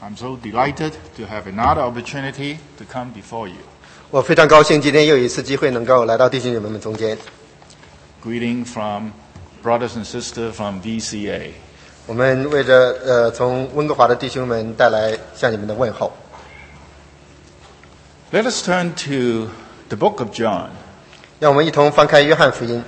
I'm so delighted to have another opportunity to come before you. 我非常高兴今天又有一次机会能够来到弟兄姐妹们中间。 Greeting from brothers and sisters from VCA. 我们为着从温哥华的弟兄们带来向你们的问候。 Let us turn to the book of John. 让我们一同翻开约翰福音。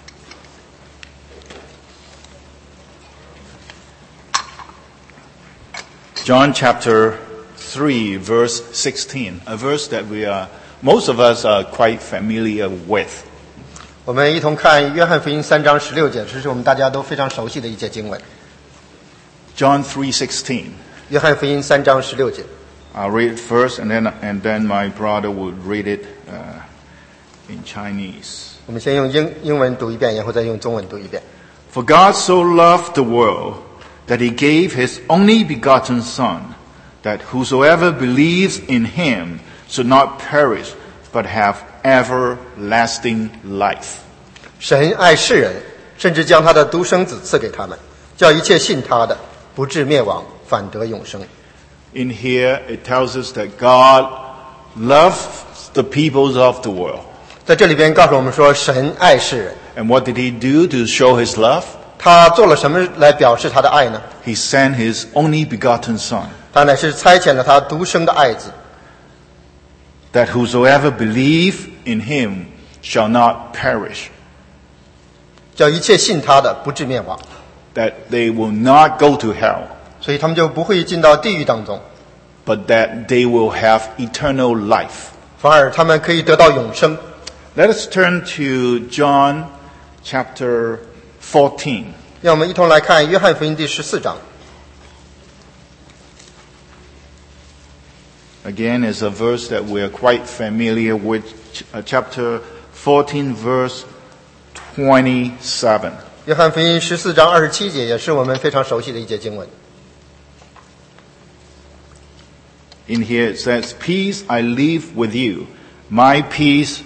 John chapter 3, verse 16, a verse that most of us are quite familiar with. 我们一同看约翰福音3章16节，这是我们大家都非常熟悉的一节经文。 John 3:16. 约翰福音3章16节。 I'll read it first, and then my brother will read it in Chinese. 我们先用英文读一遍，然后再用中文读一遍。 For God so loved the world that he gave his only begotten Son, that whosoever believes in him should not perish, but have everlasting life. 神爱世人，甚至将他的独生子赐给他们，叫一切信他的不至灭亡，反得永生。 In here, it tells us that God loves the peoples of the world. 在这里边告诉我们说，神爱世人。 And what did he do to show his love? 他做了什么来表示他的爱呢？ He sent his only begotten Son, 他乃是差遣了他独生的爱子， that whosoever believe in him shall not perish, 叫一切信他的不至灭亡， that they will not go to hell, 所以他们就不会进到地狱当中， but that they will have eternal life. 反而他们可以得到永生。 Let us turn to John chapter 14. 让我们一同来看约翰福音第14章。 Again, is a verse that we are quite familiar with, chapter 14, verse 27. 约翰福音14章27节也是我们非常熟悉的一节经文。 In here it says, Peace I leave with you, my peace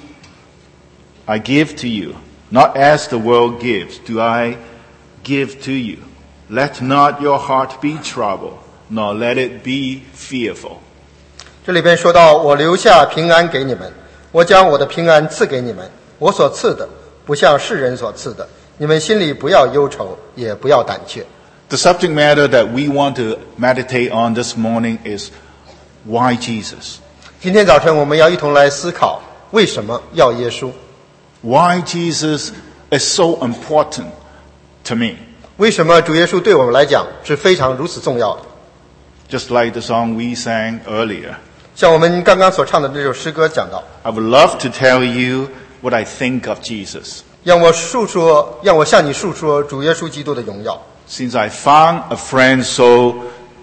I give to you. Not as the world gives, do I give to you. Let not your heart be troubled, nor let it be fearful. 这里边说到，我留下平安给你们，我将我的平安赐给你们，我所赐的不像世人所赐的，你们心里不要忧愁，也不要胆怯。 The subject matter that we want to meditate on this morning is why Jesus? 今天早晨我们要一同来思考，为什么要耶稣？ Why Jesus is so important to me? 为什么主耶稣对我们来讲是非常如此重要的？ Just like the song we sang earlier. 像我们刚刚所唱的这首诗歌讲到， I would love to tell you what I think of Jesus. 让我向你述说主耶稣基督的荣耀。 Since I found a friend so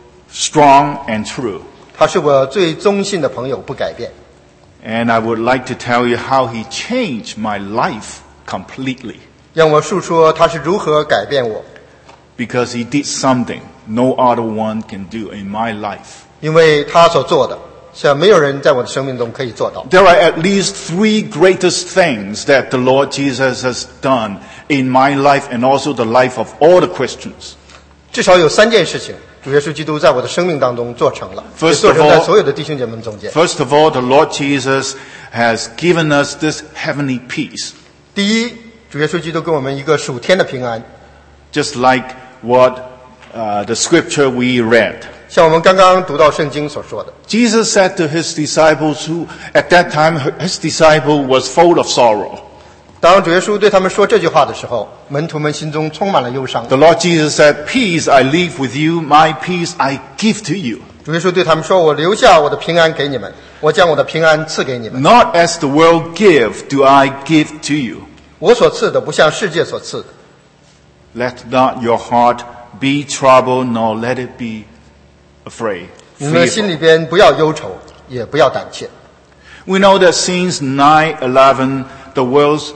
strong and true. 他是我最忠信的朋友，不改变。 And I would like to tell you how he changed my life completely. 让我述说他是如何改变我。 Because he did something no other one can do in my life. 因为他所做的，像没有人在我的生命中可以做到。 There are at least 3 greatest things that the Lord Jesus has done in my life and also the life of all the Christians. 至少有3件事情，主耶稣基督在我的生命当中做成了，也 First 做 of 成在 all, 所有的弟兄姐妹们中间。 First of all, the Lord Jesus has given us this heavenly peace. 第一，主耶稣基督给我们一个属天的平安， Just like what the scripture we read. 像我们刚刚读到圣经所说的。 Jesus said to his disciples who at that time his disciple was full of sorrow. 当主耶稣对他们说这句话的时候，门徒们心中充满了忧伤。 The Lord Jesus said, Peace I leave with you, my peace I give to you. 主耶稣对他们说，我留下我的平安给你们，我将我的平安赐给你们。 Not as the world give, do I give to you. 我所赐的不像世界所赐的。 Let not your heart be troubled, nor let it be afraid. 你们心里边不要忧愁，也不要胆怯。 We know that since 9/11, the world's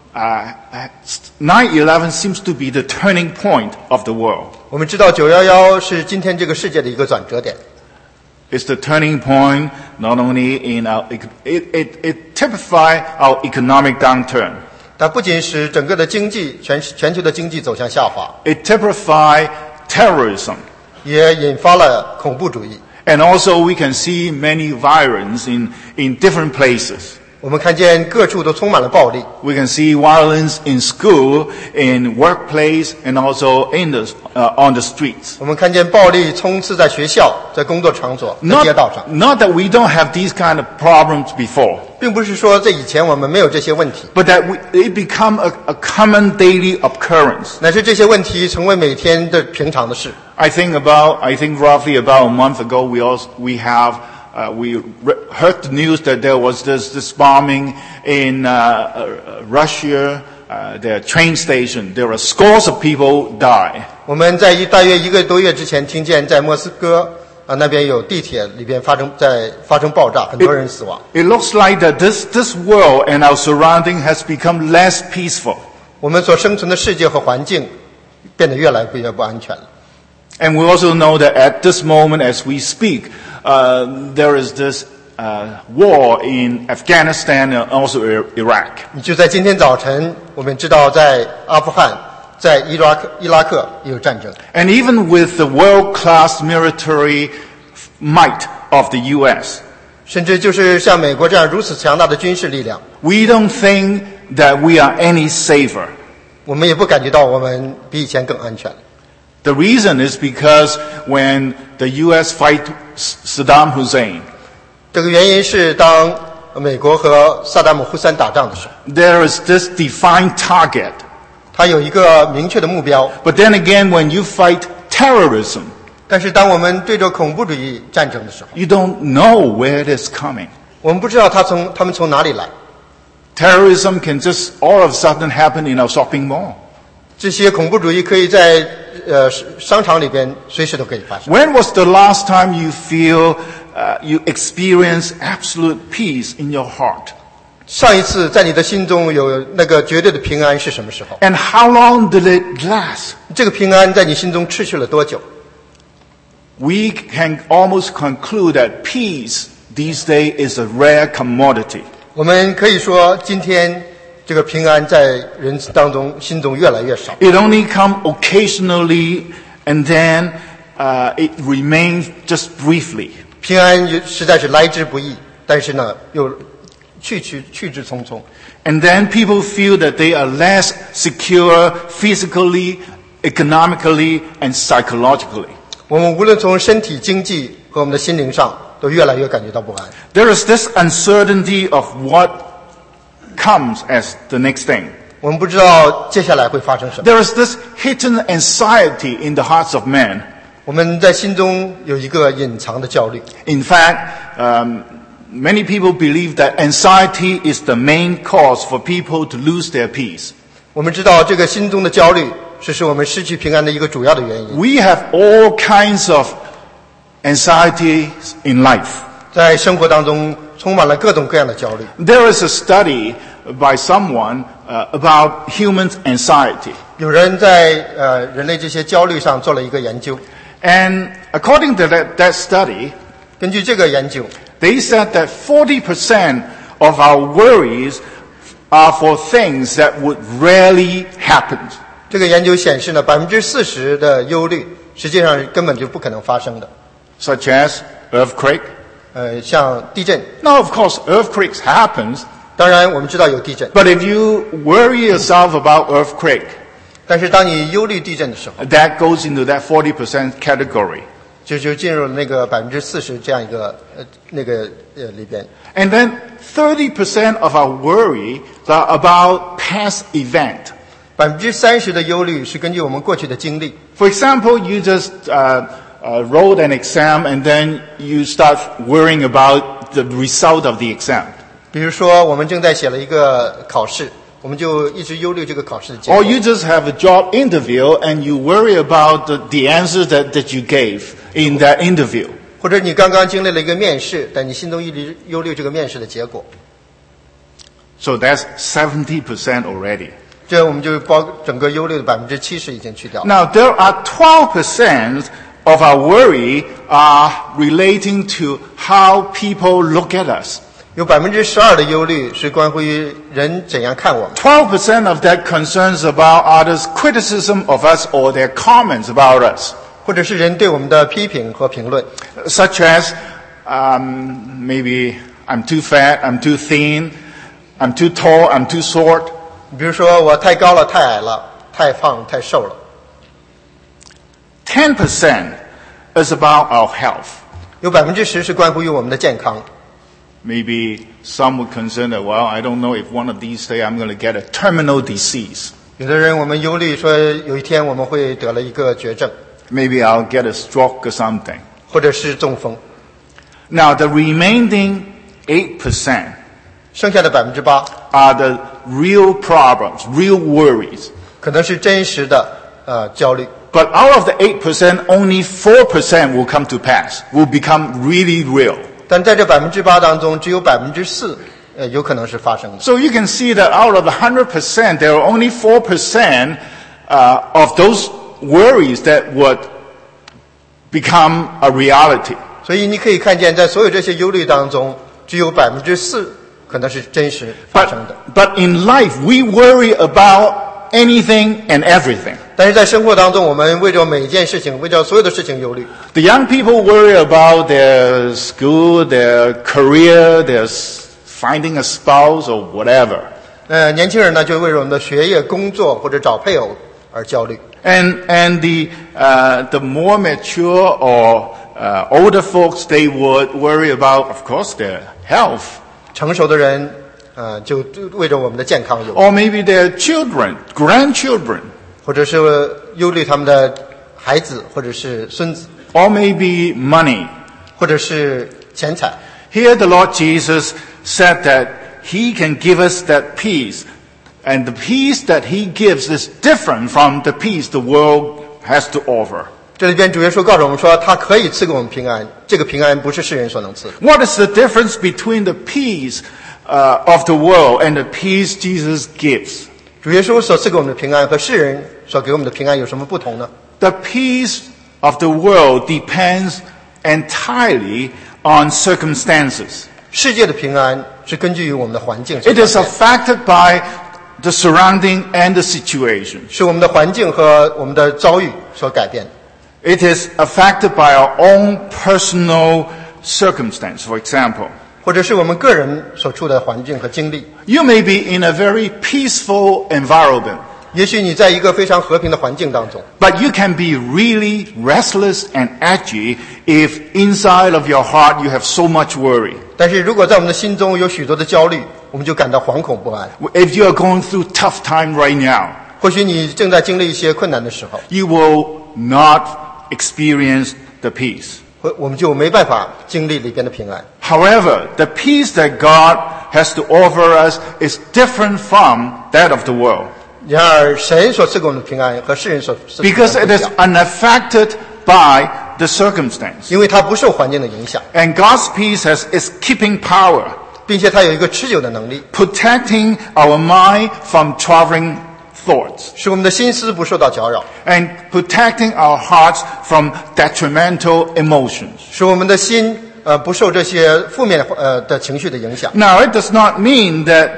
9/11 seems to be the turning point of the world. 我们知道911是今天这个世界的一个转折点。 It's the turning point not only in it typifies our economic downturn. 它不仅使整个的经济全球的经济走向下滑， It typifies terrorism. 也引发了恐怖主义。 And also we can see many violence in different places. 我们看见各处都充满了暴力。 We can see violence in school, in workplace, and also on the streets. 我们看见暴力充斥在学校、在工作场所、在街道上。 Not that we don't have these kind of problems before. 并不是说在以前我们没有这些问题， But that it become a common daily occurrance. 乃是这些问题成为每天的平常的事。 I think roughly about a month ago, we heard the news that there was this bombing in Russia, the train station. There were scores of people die. 我们在大约1个多月之前听见在莫斯科那边有地铁里边发生爆炸，很多人死亡。 It looks like that this world and our surrounding has become less peaceful. 我们所生存的世界和环境变得越来越不安全了。 And we also know that at this moment, as we speak, there is this war in Afghanistan and also Iraq. 就在今天早晨，我们知道在阿富汗、在伊拉克也有战争。 And even with the world-class military might of the U.S., 甚至就是像美国这样如此强大的军事力量， we don't think that we are any safer. 我们也不感觉到我们比以前更安全。 The reason is because when the U.S. fight Saddam Hussein, 这个原因是当美国和萨达姆胡塞打仗的时候， there is this defined target. 它有一个明确的目标。 But then again, when you fight terrorism, 但是当我们对着恐怖主义战争的时候， you don't know where it is coming. 我们不知道他们从哪里来。 Terrorism can just all of a sudden happen in our shopping mall. 这些恐怖主义可以在商场里边随时都可以发生。 When was the last time you feel you experience absolute peace in your heart? 上一次在你的心中有那个绝对的平安是什么时候？ And how long did it last? 这个平安在你心中持续了多久？ We can almost conclude that peace these days is a rare commodity. 我们可以说，今天这个平安在人当中心中越来越少。 It only comes occasionally, and then it remains just briefly. 平安实在是来之不易，但是呢，又去之匆匆。 And then people feel that they are less secure physically, economically, and psychologically. 我们无论从身体、经济和我们的心灵上，都越来越感觉到不安。 There is this uncertainty of what comes as the next thing. 我们不知道接下来会发生什么。 There is this hidden anxiety in the hearts of men. 我们在心中有一个隐藏的焦虑。 In fact, many people believe that anxiety is the main cause for people to lose their peace. 我们知道这个心中的焦虑是使我们失去平安的一个主要的原因。 We have all kinds of anxieties in life. 在生活当中充满了各种各样的焦虑。 There is a study by someone about humans' anxiety. 有人在人类这些焦虑上做了一个研究。 And according to that study, 根据这个研究， they said that 40% of our worries are for things that would rarely happen. 这个研究显示呢，40%的忧虑实际上根本就不可能发生的。 Such as earthquake. 像地震。 Now, of course, earthquakes happens. 当然，我们知道有地震。 But if you worry yourself about earthquake, 但是当你忧虑地震的时候， that goes into that 40% category. 就进入了那个40%这样一个里边。 And then 30% of our worry are about past event. 30%的忧虑是根据我们过去的经历。 For example, you just wrote an exam and then you start worrying about the result of the exam. 比如说，我们正在写了一个考试，我们就一直忧虑这个考试的结果。 Or you just have a job interview and you worry about the answers that you gave in that interview. 或者你刚刚经历了一个面试，但你心中一直忧虑这个面试的结果。 So that's 70% already. 这我们就整个忧虑的70%已经去掉。 Now there are 12% of our worry are relating to how people look at us. 有12%的忧虑是关乎于人怎样看我们。 12% of that concerns about others' criticism of us or their comments about us. 或者是人对我们的批评和评论， such as maybe I'm too fat, I'm too thin, I'm too tall, I'm too short. 比如说我太高了、太矮了、太胖、太瘦了。 10% is about our health. 有10%是关乎于我们的健康。 Maybe some would consider that, well, I don't know if one of these days I'm going to get a terminal disease. 有的人我们忧虑说有一天我们会得了一个绝症， Maybe I'll get a stroke or something. 或者是中风。 Now, the remaining 8% 剩下的8%， are the real problems, real worries. 可能是真实的焦虑。 But out of the 8%, only 4% will come to pass, will become really real. 但在这8%当中，只有4%有可能是发生的。 So you can see that out of the 100%, there are only 4% of those worries that would become a reality. 所以你可以看见，在所有这些忧虑当中，只有4%可能是真实发生的。 But in life, we worry about anything and everything. 但是在生活当中，我们为着每一件事情，为着所有的事情忧虑。 The young people worry about their school, their career, their finding a spouse or whatever. 年轻人呢，就为着我们的学业、工作或者找配偶而焦虑。 And the more mature or older folks, they would worry about, of course, their health. 成熟的人，就为着我们的健康忧虑， Or maybe their children, grandchildren. 或者是忧虑他们的孩子，或者是孙子， Or maybe money. 或者是钱财。 Here the Lord Jesus said that He can give us that peace. And the peace that He gives is different from the peace the world has to offer. 这里边主耶稣告诉我们说，他可以赐给我们平安，这个平安不是世人所能赐的。 What is the difference between the peace of the world and the peace Jesus gives? 主耶稣所赐给我们的平安和世人所给我们的平安有什么不同呢？ The peace of the world depends entirely on circumstances. 世界的平安是根据于我们的环境所 It 改 is 变， affected by the surrounding and the situation. 是我们的环境和我们的遭遇所改变的。 It is affected by our own personal circumstance, for example. 或者是我们个人所处的环境和经历。 You may be in a very peaceful environment, 也许你在一个非常和平的环境当中， but you can be really restless and edgy if inside of your heart you have so much worry. 但是如果在我们的心中有许多的焦虑，我们就感到惶恐不安。 If you are going through tough time right now, 或许你正在经历一些困难的时候， you will not experience the peace. 我们就没办法经历里边的平安。 However, the peace that God has to offer us is different from that of the world. 然而，神所赐给我们的平安和世人所赐的平 Because 安 it 不一 is 样， unaffected by the circumstance. 因为它不受环境的影响， And God's peace is keeping power, 并且它有一个持久的能力， protecting our mind from troubling thoughts, 使我们的心思不受到搅扰， and protecting our hearts from detrimental emotions. 使我们的心不受这些负面的情绪的影响。 Now, it does not mean that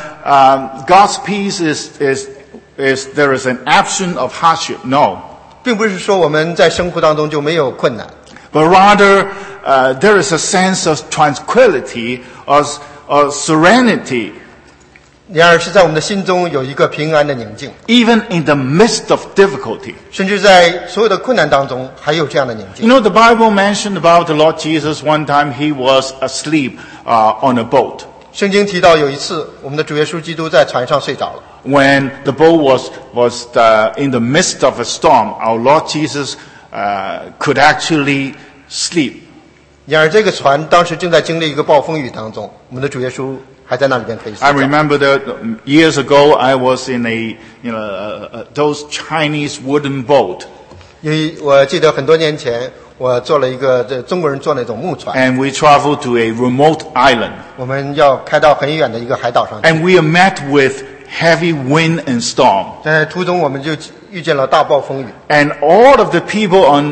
God's peace is there is an absence of hardship. No. 并不是说我们在生活当中就没有困难， But rather, there is a sense of tranquility, of serenity, 然而是在我们的心中有一个平安的宁静， even in the midst of difficulty. 甚至在所有的困难当中还有这样的宁 You 静。 know, the Bible mentioned about the Lord Jesus one time he was asleep on a boat. 圣经提到有一次，我们的主耶稣基督在船上睡着了。 When the boat was in the midst of a storm, our Lord Jesus could actually sleep. 然而这个船当时正在经历一个暴风雨当中，我们的主耶稣还在那里边可以睡 I 觉。 remember that years ago I was in those Chinese wooden boat, 我记得很多年前，我坐了一个中国人坐那种木船， and we traveled to a remote island, 我们要开到很远的一个海岛上去。 and we are met with heavy wind and storm. 在途中我们就遇见了大暴风雨， And all of the people on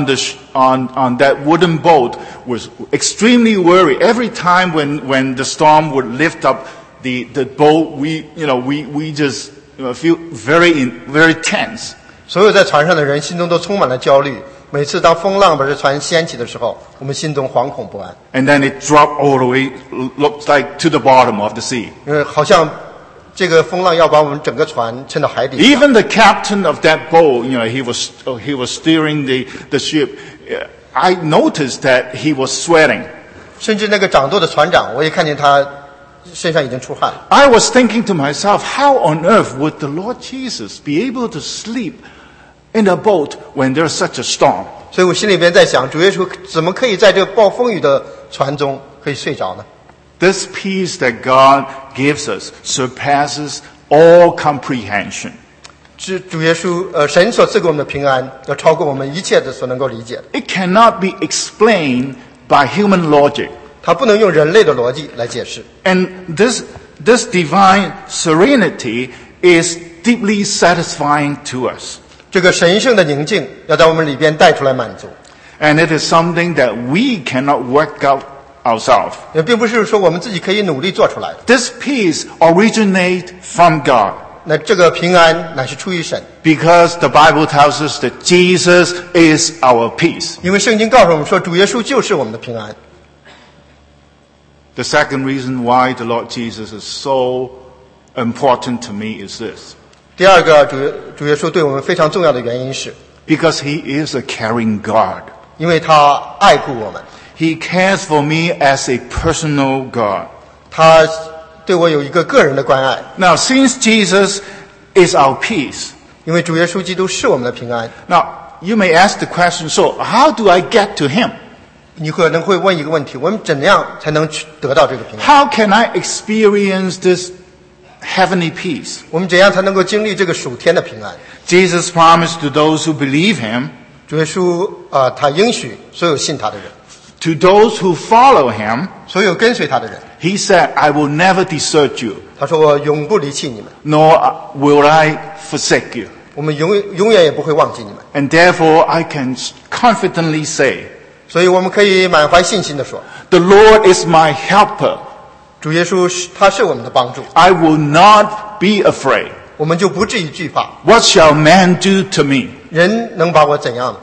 that wooden boat was extremely worried. Every time when the storm would lift up the boat, we just feel very tense. 所有在船上的人心中都充满了焦虑。每次当风浪把这船掀起的时候，我们心中惶恐不安。 And then it dropped all the way, looks like to the bottom of the sea. 因为好像这个风浪要把我们整个船沉到海底。 Even the captain of that boat, he was steering the ship. I noticed that he was sweating. 甚至那个掌舵的船长，我也看见他身上已经出汗了。 I was thinking to myself, how on earth would the Lord Jesus be able to sleep in a boat when there's such a storm? 所以我心里边在想，主耶稣怎么可以在这个暴风雨的船中可以睡着呢？ This peace that God gives us surpasses all comprehension. 主耶稣，神所赐给我们的平安，要超过我们一切的所能够理解的。 It cannot be explained by human logic. 它不能用人类的逻辑来解释。 And this divine serenity is deeply satisfying to us. 这个神圣的宁静要在我们里边带出来满足， And it is something that we cannot work out ourselves. 也并不是说我们自己可以努力做出来的。 This peace originates from God. 那这个平安乃是出于神， Because the Bible tells us that Jesus is our peace. 因为圣经告诉我们说，主耶稣就是我们的平安。 The second reason why the Lord Jesus is so important to me is this. 第二个，主耶稣对我们非常重要的原因是， Because He is a caring God. 因为他爱顾我们， He cares for me as a personal God. 他对我有一个个人的关爱。 Now, since Jesus is our peace, 因为主耶稣基督是我们的平安， now you may ask the question, so how do I get to Him? 你可能会问一个问题：我们怎样才能去得到这个平安？ How can I experience this heavenly peace? 我们怎样才能够经历这个属天的平安？ Jesus promised to those who believe Him, 主耶稣他应许所有信他的人， to those who follow Him, 所有跟随他的人， He said, I will never desert you, 他说我永不离弃你们， nor will I forsake you. 我们永远也不会忘记你们。 And therefore, I can confidently say, 所以我们可以满怀信心地说， the Lord is my helper. 主耶稣他是我们的帮助， I will not be afraid. 我们就不至于惧怕。 What shall man do to me? 人能把我怎样呢？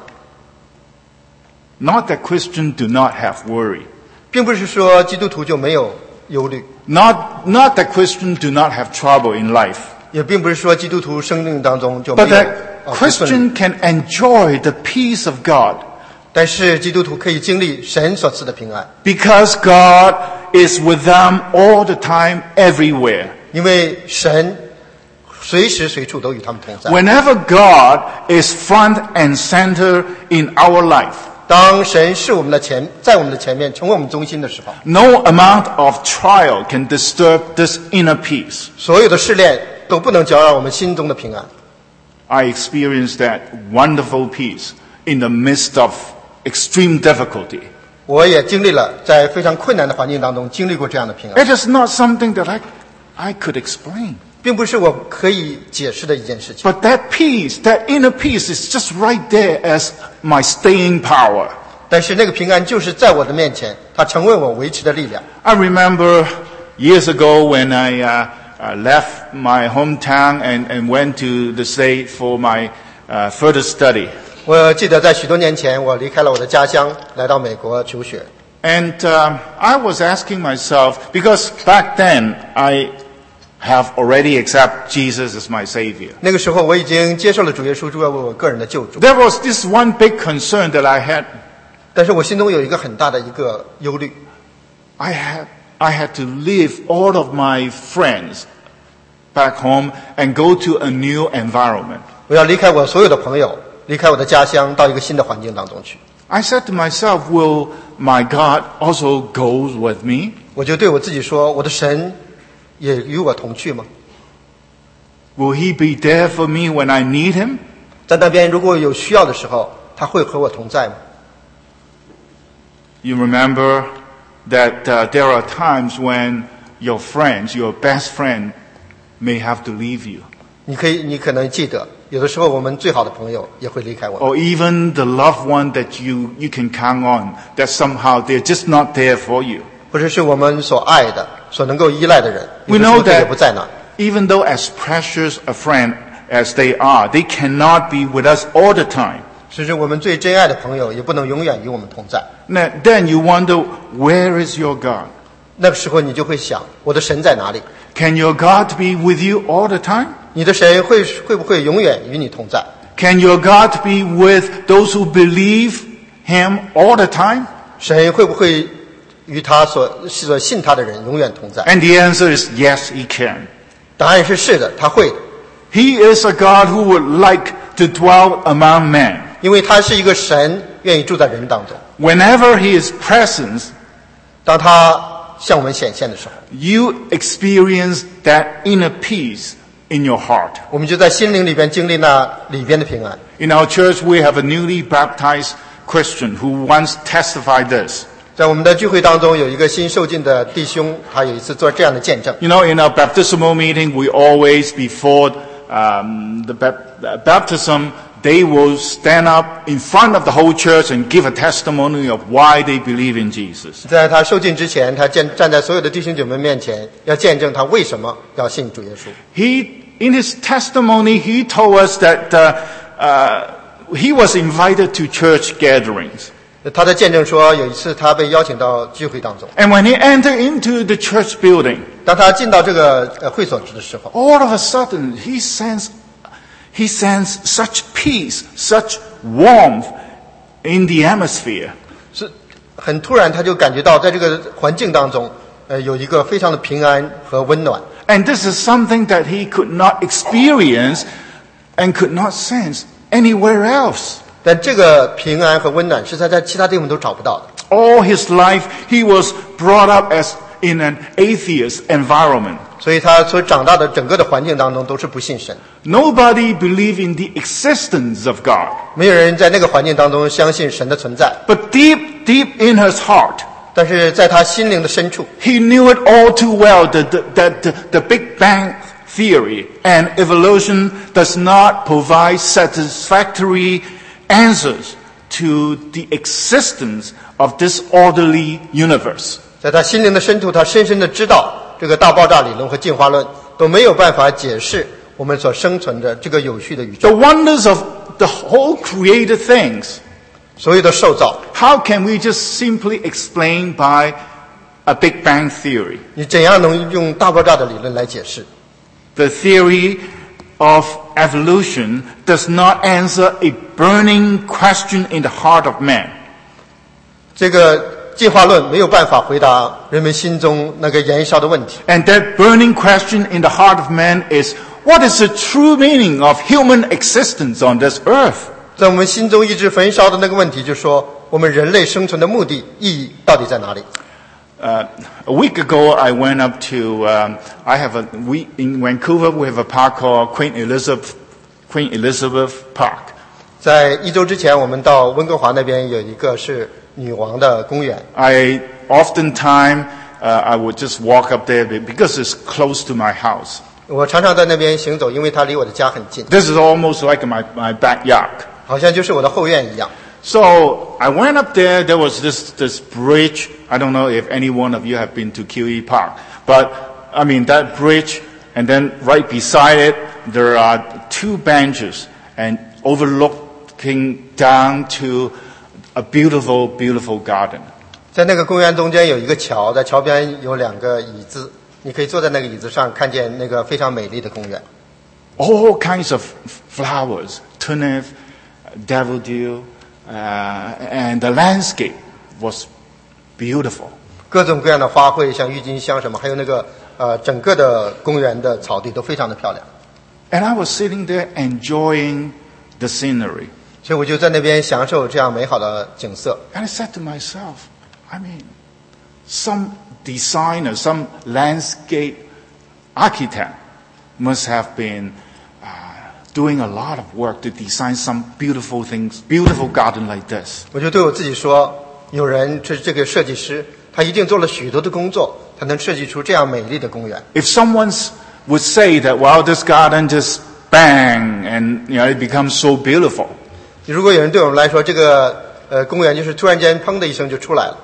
Not that Christians do not have worry. 并不是说基督徒就没有忧虑， Not that Christians do not have trouble in life. 也并不是说基督徒生命当中就没 But 有 that 不顺利。 Christian can enjoy the peace of God 但是基督徒可以经历神所赐的平安， because God is with them all the time, everywhere. 因为神随时随处都与他们同在。 Whenever God is front and center in our life, 当神是我们的在我们的前面，成为我们中心的时候， no amount of trial can disturb this inner peace. 所有的试炼都不能搅扰我们心中的平安。 I experienced that wonderful peace in the midst of extreme difficulty. 我也经历了在非常困难的环境当中经历过这样的平安， It is not something that I could explain. 并不是我可以解释的一件事情。 But that peace, that inner peace is just right there as my staying power. 但是那个平安就是在我的面前，它成为我维持的力量。 I remember years ago when I left my hometown and went to the state for my further study. 我记得在许多年前，我离开了我的家乡，来到美国求学。 And I was asking myself, because back then I have already accepted Jesus as my Savior. 那个时候，我已经接受了主耶稣作为我个人的救主， There was this one big concern that I had. 但是我心中有一个很大的一个忧虑， I had to leave all of my friends back home and go to a new environment. 我要离开我所有的朋友，离开我的家乡，到一个新的环境当中去。 I said to myself, will my God also go with me? 我就对我自己说，我的神也与我同去吗？ Will he be there for me when I need him? 在那边如果有需要的时候，他会和我同在吗？ You remember that there are times when your friends, your best friend, may have to leave you. 你可能记得，有的时候我们最好的朋友也会离开我们， Or even the loved one that you can count on, that somehow they're just not there for you. 或者是我们所爱的、所能够依赖的人， We 有的时 know 候他也 that 不在那。 even though as precious a friend as they are, they cannot be with us all the time. 甚至我们最真爱的朋友也不能永远与我们同在。 Then you wonder, where is your God? 那个时候你就会想，我的神在哪里？ Can your God be with you all the time? 你的神会不会永远与你同在？ Can your God be with those who believe Him all the time? 神会不会与他所信他的人永远同在？ And the answer is yes, He can. 答案是是的，他会的， He is a God who would like to dwell among men. 因为他是一个神，愿意住在人当中。 Whenever His presence, 当他向我们显现的时候， you experience that inner peace in your heart. 我们就在心灵里边经历那里边的平安。 In our church, we have a newly baptized Christian who once testified this. 在我们的聚会当中，有一个新受浸的弟兄，他有一次做这样的见证。 You know, in our baptismal meeting, we always, before the baptism, they will stand up in front of the whole church and give a testimony of why they believe in Jesus. 在他受浸之前，他站在所有的弟兄姐妹面前，要见证他为什么要信主耶稣。 In his testimony, he told us that he was invited to church gatherings. 他的见证说，有一次他被邀请到聚会当中， And when he entered into the church building, 当他进到这个会所的时候， all of a sudden, he sensed such peace, such warmth in the atmosphere. 是很突然，他就感觉到在这个环境当中，有一个非常的平安和温暖。 And this is something that he could not experience and could not sense anywhere else. 但这个平安和温暖是他在其他地方都找不到的。 All his life, he was brought up as in an atheist environment. 所以他所长大的整个的环境当中都是不信神， Nobody believed in the existence of God. 没有人在那个环境当中相信神的存在。 But deep in his heart, 但是在他心灵的深处， he knew it all too well that the Big Bang theory and evolution does not provide satisfactory answers to the existence of this orderly universe. 在他心灵的深处，他深深的知道这个大爆炸理论和进化论都没有办法解释我们所生存的这个有序的宇 The 宙， wonders of the whole created things, 所有的受造， how can we just simply explain by a Big Bang theory? 你怎样能用大爆炸的理论来解释？ The theory of evolution does not answer a burning question in the heart of man. 这个进化论没有办法回答人们心中那个燃烧的问题。 And that burning question in the heart of man is, what is the true meaning of human existence on this earth? 在我们心中一直焚烧的那个问题，就是说我们人类生存的目的、意义到底在哪里？ A week ago, I went up to, in Vancouver, we have a park called Queen Elizabeth Park. 在一周之前，我们到温哥华那边有一个是女王的公园。 I would just walk up there because it's close to my house. 我常常在那边行走，因为它离我的家很近， This is almost like my backyard. 好像就是我的后院一样。 So I went up there. There was this bridge. I don't know if any one of you have been to QE Park, but I mean that bridge, and then right beside it there are two benches, and overlooking down to a beautiful, beautiful garden. 在那个公园中间有一个桥，在桥边有两个椅子，你可以坐在那个椅子上，看见那个非常美丽的公园。 All kinds of flowers, turnip, daffodil, and the landscape was beautiful. 各种各样的花卉，像郁金香什么，还有那个整个的公园的草地都非常的漂亮。 And I was sitting there enjoying the scenery. 所以我就在那边享受这样美好的景色。 And I said to myself, I mean, some designer, some landscape architect must have been doing a lot of work to design some beautiful things, beautiful garden like this. 我就对我自己说，有人这个设计师，他一定做了许多的工作，才能设计出这样美丽的公园。 If someone would say that, well, this garden just bang and it becomes so beautiful. 如果有人对我们来说，这个公园就是突然间砰的一声就出来了，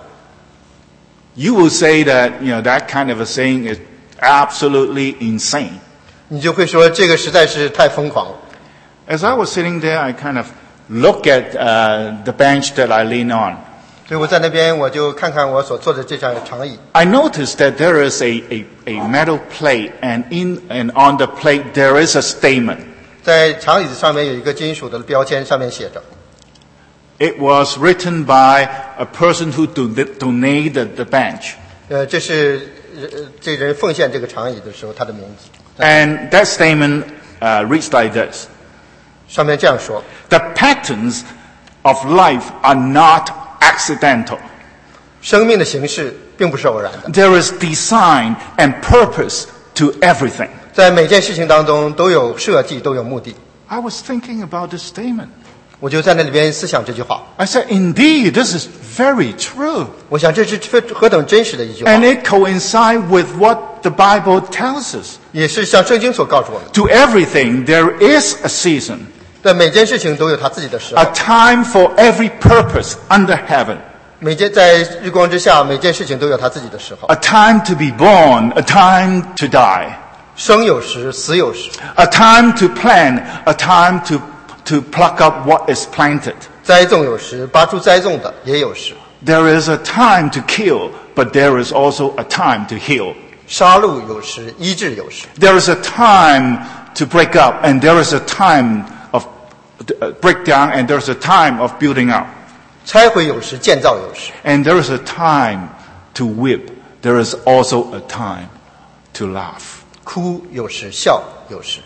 You will say that, that kind of a saying is absolutely insane. 你就会说这个实在是太疯狂了。 As I was sitting there, I kind of looked at the bench that I lean on. 所以我在那边我就看看我所坐的这张长椅， I noticed that there is a metal plate, and on the plate there is a statement. 在长椅子上面有一个金属的标签，上面写着， It was written by a person who donated the bench. 这是这人奉献这个长椅的时候他的名字。 And that statement reads like this. 上面这样说： The patterns of life are not accidental. 生命的形式并不是偶然的， There is design and purpose to everything. 在每件事情当中都有设计，都有目的。 I was thinking about this statement. 我就在那里边思想这句话， I said, indeed, this is very true. 我想这是何等真实的一句话， And it coincides with what the Bible tells us. 也是像圣经所告诉我们， To everything, there is a season, 对每件事情都有它自己的时 a 候。 time for every purpose under heaven, 每件在日光之下，每件事情都有它自己的时候。 a time to be born, a time to die, 生有时，死有时； a time to plant, a time to pluck up what is planted. 栽种有时，拔出栽种的也有时； There is a time to kill, but there is also a time to heal. 杀戮有时，医治有时； There is a time to break up, and there is a time of breakdown, and there is a time of building up. 拆毁有时，建造有时； And there is a time to weep. There is also a time to laugh. 哭有时，笑有时。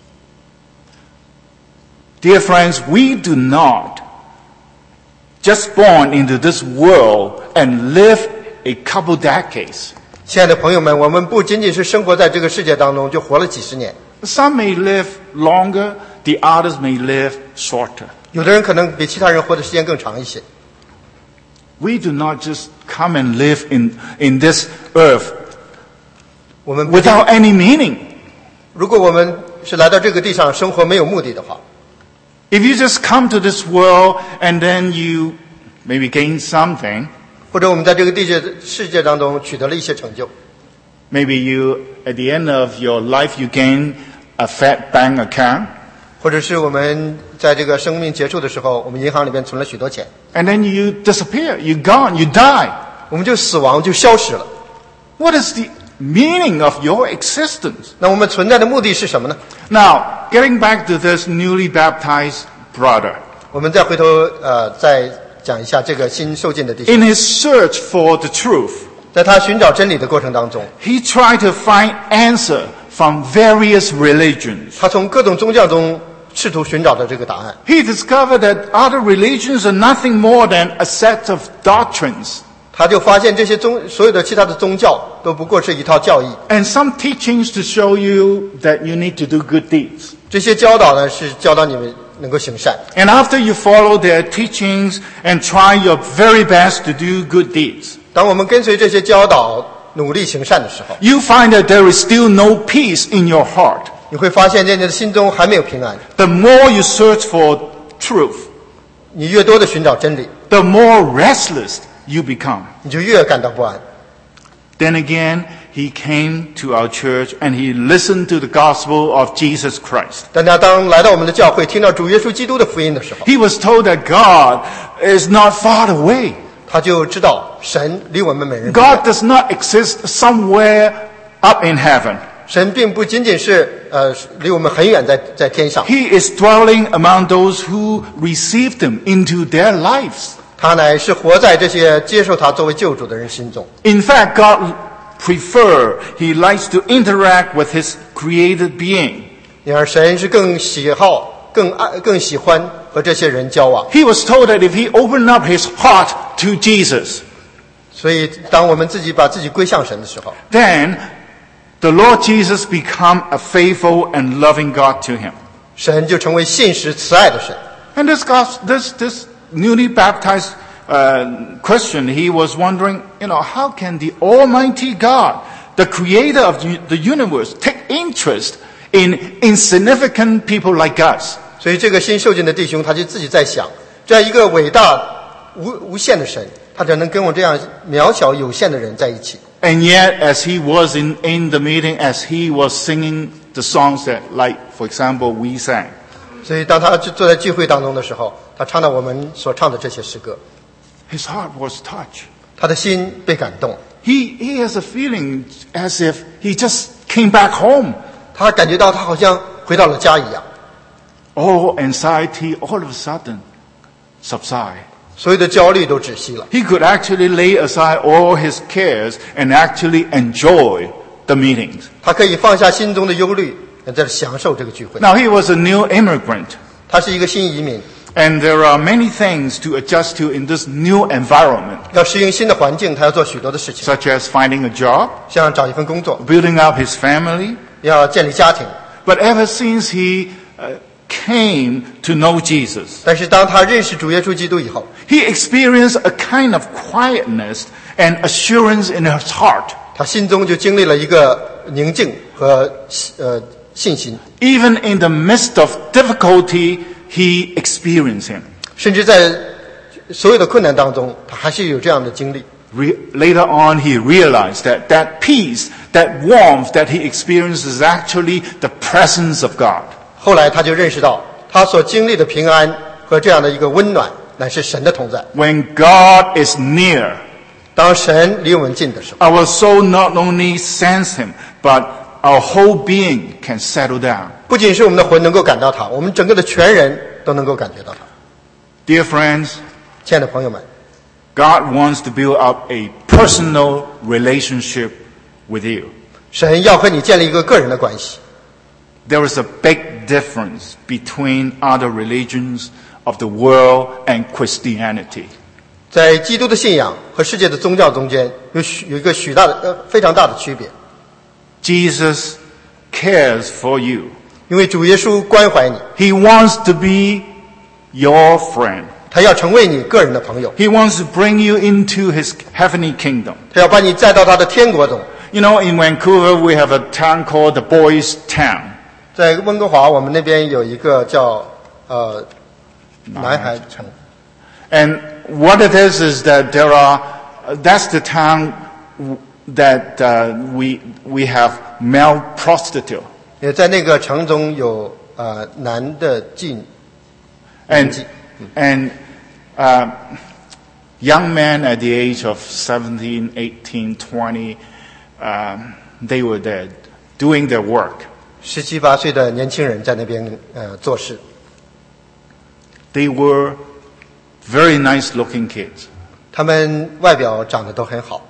Dear friends, we do not just born into this world and live a couple decades. 亲爱的朋友们，我们不仅仅是生活在这个世界当中，就活了几十年。 Some may live longer, the others may live shorter. 有的人可能比其他人活的时间更长一些。 We do not just come and live in this earth 我们不 without any meaning. 如果我们是来到这个地上生活没有目的的话， If you just come to this world and then you maybe gain something, 或者我们在这个世界当中取得了一些成就， maybe you, at the end of your life, you gain a fat bank account, 或者是我们在这个生命结束的时候，我们银行里边存了许多钱， and then you disappear, you're gone, you die. 我们就死亡就消失了。 What is the meaning of your existence? 那我们存在的目的是什么呢？ Now, getting back to this newly baptized brother. 我们再回头再讲一下这个新受浸的弟兄， In his search for the truth, 在他寻找真理的过程当中， he tried to find answer from various religions. 他从各种宗教中试图寻找到这个答案。 He discovered that other religions are nothing more than a set of doctrines. 他就发现这些所有的其他的宗教都不过是一套教义， And some teachings to show you that you need to do good deeds. 这些教导呢是教导你们能够行善。 And after you follow their teachings and try your very best to do good deeds, 当我们跟随这些教导努力行善的时候， you find that there is still no peace in your heart. 你会发现在你的心中还没有平安。 The more you search for truth, 你越多的寻找真理， the more restless you become. 你就越感到不安。 Then again, he came to our church and he listened to the gospel of Jesus Christ. 但他当来到我们的教会，听到主耶稣基督的福音的时候， He was told that God is not far away. 他就知道神离我们每人不 God 远。 does not exist somewhere up in heaven. 神并不仅仅是离我们很远在天上， He is dwelling among those who received him into their lives. 他乃是活在这些接受他作为救主的人心中。 In fact, God he likes to interact with his created being. 然而神是更喜好、更喜欢和这些人交往。 He was told that if he opened up his heart to Jesus, 所以当我们自己把自己归向神的时候， then the Lord Jesus become a faithful and loving God to him. 神就成为信实慈爱的神。 And this newly baptized Christian, he was wondering, how can the Almighty God, the creator of the universe, take interest in insignificant people like us? 所以这个新受浸的弟兄，他就自己在想，这样一个伟大无限的神，他怎能跟我这样渺小有限的人在一起？ And yet, as he was in the meeting, as he was singing the songs that, like, for example, we sang. 所以当他坐在聚会当中的时候，他唱到我们所唱的这些诗歌， His heart was touched. 他的心被感动， He has a feeling as if he just came back home. 他感觉到他好像回到了家一样， All anxiety all of a sudden subside. 所有的焦虑都止息了。 He could actually lay aside all his cares and actually enjoy the meetings. 他可以放下心中的忧虑，在这享受这个聚会。 Now, he was a new immigrant, 他是一个新移民， and there are many things to adjust to in this new environment, 要适应新的环境，他要做许多的事情， such as finding a job, 像找一份工作， building up his family. 要建立家庭。 But ever since he came to know Jesus, 但是当他认识主耶稣基督以后， he experienced a kind of quietness and assurance in his heart. 他心中就经历了一个宁静和信心， Even in the midst of difficulty, he experienced him. 甚至在所有的困难当中，他还是有这样的经历。 Later on, he realized that peace, that warmth that he experienced is actually the presence of God. 后来他就认识到，他所经历的平安和这样的一个温暖，乃是神的同在。 When God is near, 当神离我们近的时候， our soul not only sense him, but our whole being can settle down. 不仅是我们的魂能够感到他，我们整个的全人都能够感觉到他。 Dear friends, 亲爱的朋友们， God wants to build up a personal relationship with you. 神要和你建立一个个人的关系。 There is a big difference between other religions of the world and Christianity. 在基督的信仰和世界的宗教中间有一个非常大的区别， Jesus cares for you. 因为主耶稣关怀你， He wants to be your friend. 他要成为你个人的朋友， He wants to bring you into his heavenly kingdom. 他要把你载到他的天国中。 You know, in Vancouver, we have a town called the Boys Town. 在温哥华，我们那边有一个叫男孩城， And what it is that that's the town that we have male prostitute. 也在那个城中有男的妓女， And young men at the age of 17, 18, 20, they were there doing their work. 17、18岁的年轻人在那边做事。 They were very nice looking kids. 他们外表长得都很好。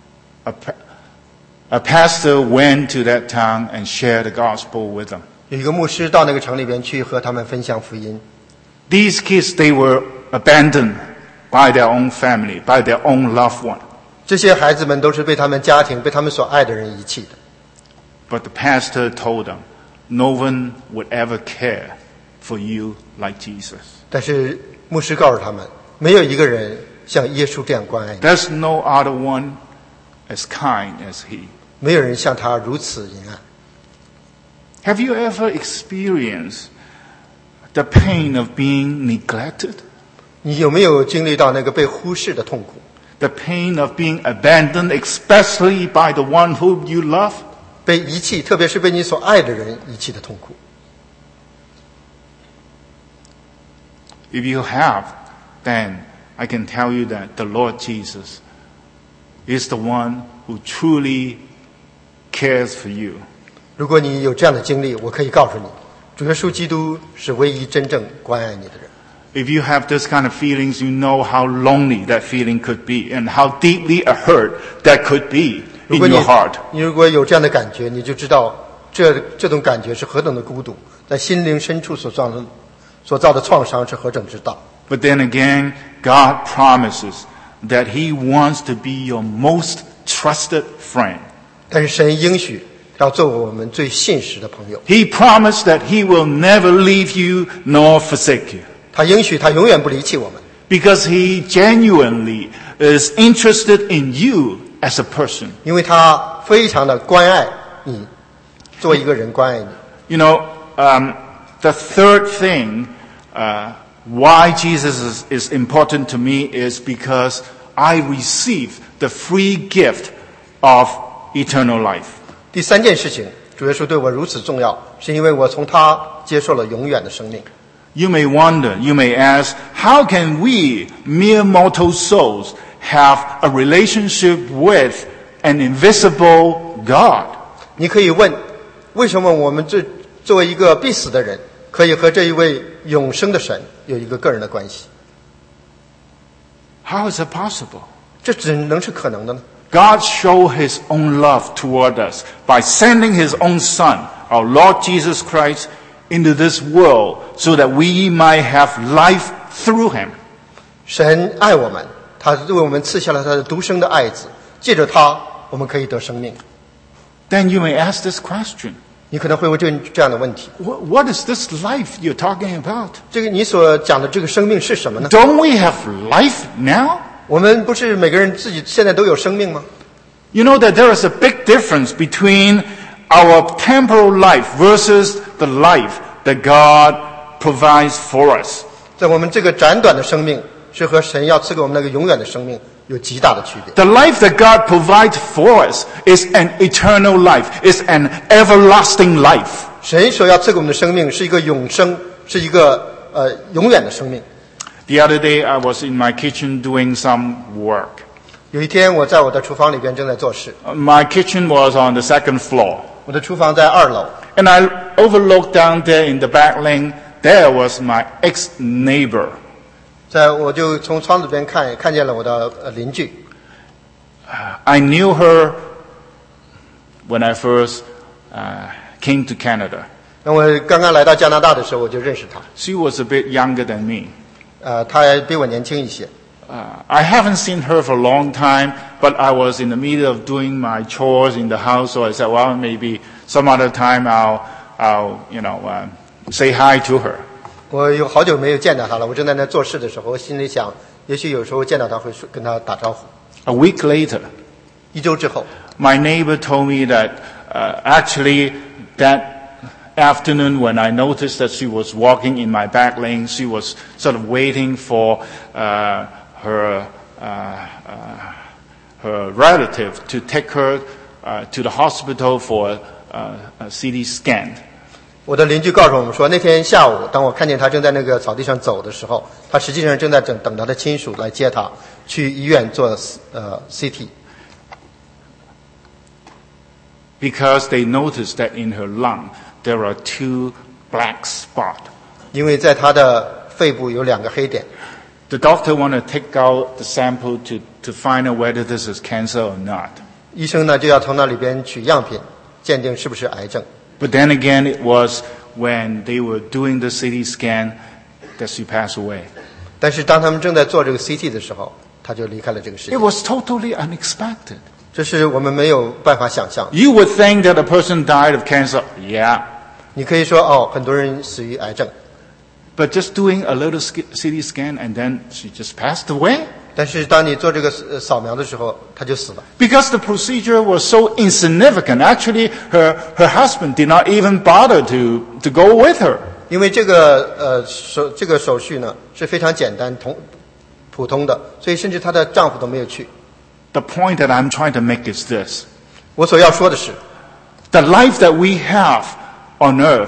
A pastor went to that town and shared the gospel with them. 有一个牧师到那个城里边去和他们分享福音。 These kids, they were abandoned by their own family, by their own loved one. 这些孩子们都是被他们家庭、被他们所爱的人遗弃的。 But the pastor told them, no one would ever care for you like Jesus. 但是牧师告诉他们，没有一个人像耶稣这样关爱你， There's no other one as kind as he. 没有人像他如此隐暗。 Have you ever experienced the pain of being neglected? 你有没有经历到那个被忽视的痛苦？ The pain of being abandoned, especially by the one whom you love? 被遗弃，特别是被你所爱的人遗弃的痛苦。 If you have, then I can tell you that the Lord Jesus is the one who truly cares for you. 如果你有这样的经历，我可以告诉你，主耶稣基督是唯一真正关爱你的人。 If you have this kind of feelings, you know how lonely that feeling could be and how deeply a hurt that could be 如 in 果 your heart. 你如果有这样的感觉，你就知道这种感觉是何等的孤独，在心灵深处所造的创伤是何等之大。 But then again, God promises that He wants to be your most trusted friend. 但是神应许要做我们最信实的朋友， He promised that He will never leave you nor forsake you. 他应许他永远不离弃我们， Because He genuinely is interested in you as a person. 因为他非常的关爱你，作为一个人关爱你。 You know, the third thing why Jesus is important to me is because I receive the free gift of eternal life. 第三件事情， 主耶稣对我如此重要，是因为我从他接受了永远的生命。 You may wonder, you may ask, how can we, mere mortal souls, have a relationship with an invisible God? 你可以问，为什么我们作为一个必死的人，可以和这一位永生的神有一个个人的关系？ How is it possible? 这只能是可能的呢。 God showed his own love toward us by sending his own Son, our Lord Jesus Christ, into this world so that we might have life through him. 神爱我们，他为我们赐下了他的独生的爱子，借着他，我们可以得生命。 Then you may ask this question. 你可能会问这样的问题： What is this life you're talking about? 这个你所讲的这个生命是什么呢？ Don't we have life now? 我们不是每个人自己现在都有生命吗？ You know that there is a big difference between our temporal life versus the life that God provides for us. 在我们这个短短的生命，是和神要赐给我们那个永远的生命有极大的区别。 The life that God provides for us is an eternal life, is an everlasting life. 神所要赐给我们的生命是一个永生，是一个永远的生命。 The other day I was in my kitchen doing some work. 有一天，我在我的厨房里边正在做事， My kitchen was on the second floor. 我的厨房在2楼， And I overlooked down there in the back lane, there was my ex-neighbor. 我就从窗子边看见了我的邻居。 I knew her when I first came to Canada. 那我刚刚来到加拿大的时候，我就认识她。 She was a bit younger than me. 她比我年轻一些。 I haven't seen her for a long time, but I was in the middle of doing my chores in the house, so I said, well, maybe some other time I'll say hi to her. 我有好久没有见到她了，我正在那做事的时候，我心里想，也许有时候见到她会跟她打招呼。 A week later, 1周之后， my neighbor told me that actually that afternoon when I noticed that she was walking in my back lane, she was sort of waiting for her relative to take her to the hospital for a CT scan. 我的邻居告诉我们说，那天下午，当我看见她正在那个草地上走的时候，她实际上正在等她的亲属来接她去医院做CT。 Because they noticed that in her lung there are 2 black spots. 因为在她的肺部有2个黑点。 The doctor wanted to take out the sample to find out whether this is cancer or not. 医生呢就要从那里边取样品，鉴定是不是癌症。 But then again, it was when they were doing the CT scan that she passed away. 但是当他们正在做这个 CT 的时候，她就离开了这个世界 It。was totally unexpected. 这是我们没有办法想象。 You would think that a person died of cancer. Yeah. 你可以说哦，很多人死于癌症， But just doing a little CT scan and then she just passed away? 但是当你做这个扫描的时候，她就死了。 Because the procedure was so insignificant. Actually, her husband did not even bother to go with her. 因为这个手续呢是非常简单普通的，所以甚至她的丈夫都没有去。 The point that I'm trying to make is this. 我所要说的是， The life that we have on earth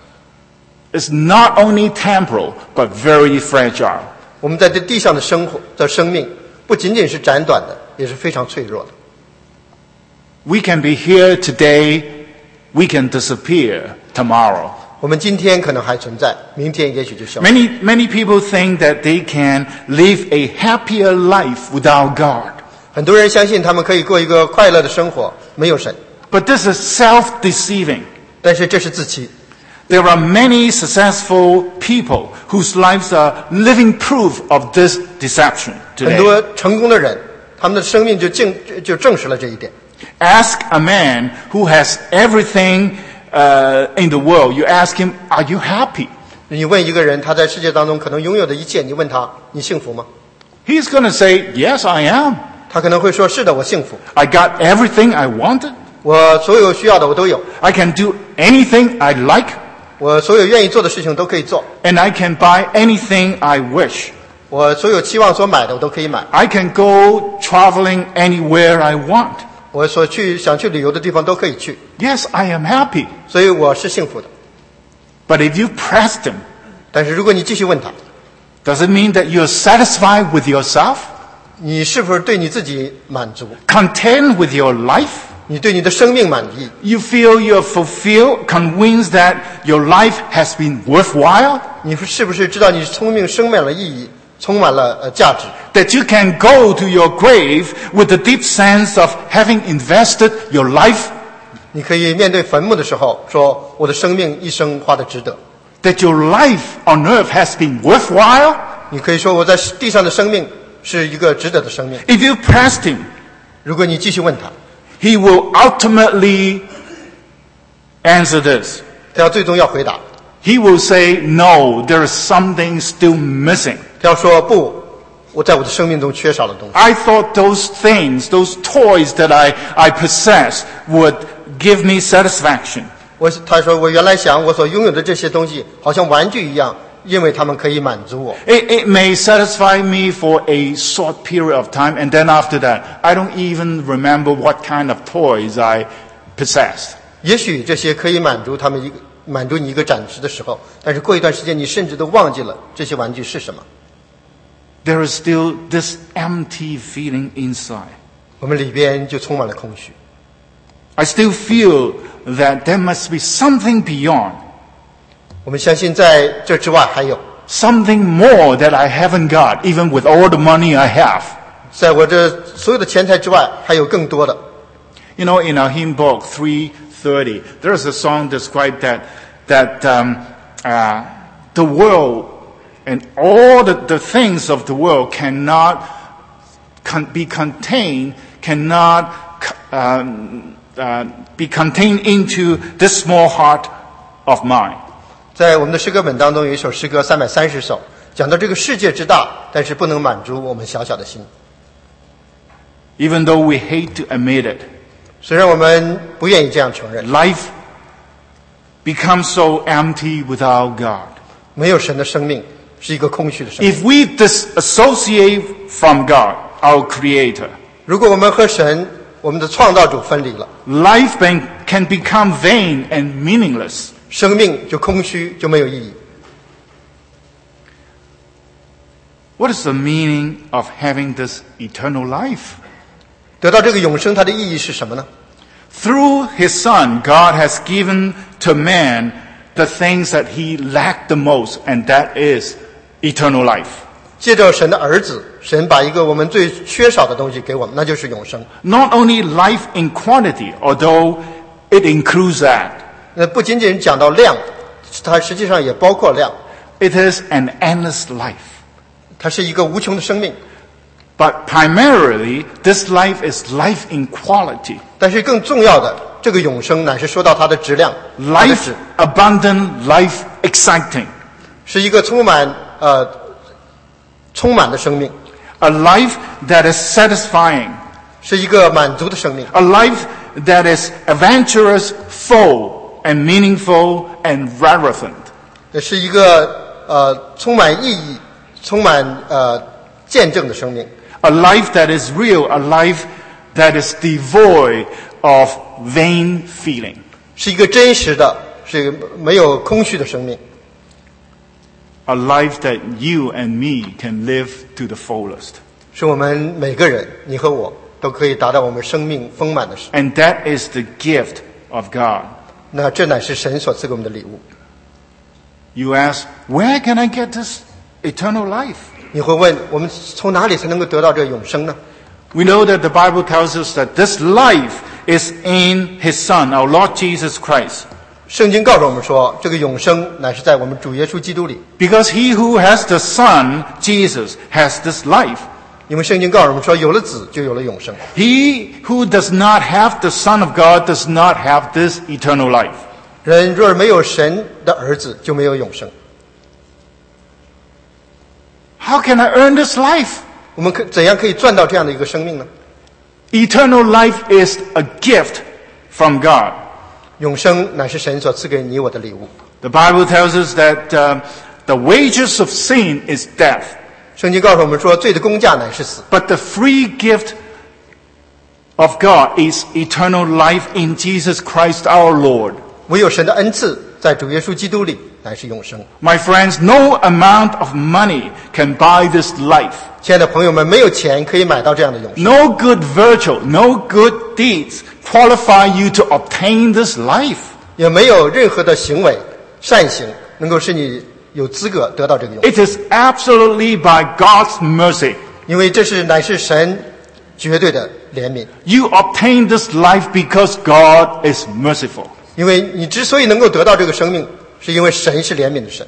is not only temporal, but very fragile. 我们在这地上的生命不仅仅是短短的，也是非常脆弱的。 We can be here today, we can disappear tomorrow. 我们今天可能还存在，明天也许就消失。 Many people think that they can live a happier life without God. 很多人相信他们可以过一个快乐的生活，没有神。 But this is self-deceiving. 但是这是自欺。 There are many successful people whose lives are living proof of this deception 很 today. 多成功的人，他们的生命就证实了这一点。 Ask a man who has everything in the world. You ask him, are you happy? 你问一个人，他在世界当中可能拥有的一切，你问他，你幸福吗？ He's going to say, yes, I am. 他可能会说，是的，我幸福， I got everything I wanted. 我所有需要的我都有， I can do anything I like. 我所有愿意做的事情都可以做， And I can buy anything I wish. 我所有期望所买的我都可以买， I can go traveling anywhere I want. 我想去旅游的地方都可以去， Yes, I am happy. 所以我是幸福的。 But if you pressed him, 但是如果你继续问他， does it mean that you're satisfied with yourself? 你是不是对你自己满足？ Content with your life? 你对你的生命满意？ You feel you're fulfilled, convinced that your life has been worthwhile? 你是不是知道你生命充满了意义，充满了价值？ That you can go to your grave with a deep sense of having invested your life? 你可以面对坟墓的时候说：“我的生命一生花的值得。” That your life on earth has been worthwhile? 你可以说我在地上的生命是一个值得的生命。 If you pressed him, 如果你继续问他， he will ultimately answer this. 他最终要回答， He will say, no, there is something still missing. 他要说不，我在我的生命中缺少了东西。 I thought those things, those toys that I possess would give me satisfaction. 他说我原来想我所拥有的这些东西好像玩具一样，因为他们可以满足我。 It may satisfy me for a short period of time, and then after that, I don't even remember what kind of toys I possessed. 也许这些可以满足你一个暂时的时候，但是过一段时间你甚至都忘记了这些玩具是什么。 There is still this empty feeling inside. 我们里边就充满了空虚。 I still feel that there must be something beyond, 我们相信在这之外还有， something more that I haven't got, even with all the money I have. 在我这所有的钱财之外还有更多的。 You know, in our hymn book 330, there's a song described that the world and all the things of the world cannot be contained, cannot be contained into this small heart of mine. 在我们的诗歌本当中有一首诗歌330首，讲到这个世界之大，但是不能满足我们小小的心。 Even though we hate to admit it, 虽然我们不愿意这样承认， life becomes so empty without God. 没有神的生命是一个空虚的生命。 If we disassociate from God, our Creator, 如果我们和神，我们的创造主分离了， life can become vain and meaningless. 生命就空虚，就没有意义。 What is the meaning of having this eternal life? 得到这个永生，它的意义是什么呢？ Through His Son, God has given to man the things that he lacked the most, and that is eternal life. 借着神的儿子，神把一个我们最缺少的东西给我们，那就是永生。 Not only life in quantity, although it includes that. 那不仅仅讲到量，它实际上也包括量， It is an endless life. 它是一个无穷的生命。 But primarily, this life is life in quality. 但是更重要的，这个永生乃是说到它的质量，它的 Life 质 abundant, life exciting. 是一个充满的生命， A life that is satisfying. 是一个满足的生命， A life that is adventurous, full, and meaningful, and relevant. 也是一个充满意义、充满见证的生命， A life that is real, a life that is devoid of vain feeling. 是一个真实的，是一个没有空虚的生命， A life that you and me can live to the fullest. 是我们每个人，你和我都可以达到我们生命丰满的时。 And that is the gift of God. 那这乃是神所赐给我们的礼物。 You ask, where can I get this eternal life? 你会问，我们从哪里才能够得到这个永生呢？ We know that the Bible tells us that this life is in His Son, our Lord Jesus Christ. 圣经告诉我们说，这个永生乃是在我们主耶稣基督里。 Because he who has the Son, Jesus, has this life. 因为圣经告诉我们说，有了子就有了永生。 He who does not have the Son of God does not have this eternal life. 人若没有神的儿子，就没有永生。 How can I earn this life? 我们怎样可以赚到这样的一个生命呢？ Eternal life is a gift from God. 永生乃是神所赐给你我的礼物。 The Bible tells us that the wages of sin is death, 圣经告诉我们说，罪的工价乃是死， but the free gift of God is eternal life in Jesus Christ our Lord. 唯有神的恩赐在主耶稣基督里乃是永生。 My friends, no amount of money can buy this life. 亲爱的朋友们，没有钱可以买到这样的永生， No good virtue, no good deeds qualify you to obtain this life. 也没有任何的行为善行能够使你有资格得到这个永生， It is absolutely by God's mercy. 因为这乃是神绝对的怜悯。 You obtain this life because God is merciful. 因为你之所以能够得到这个生命，是因为神是怜悯的神，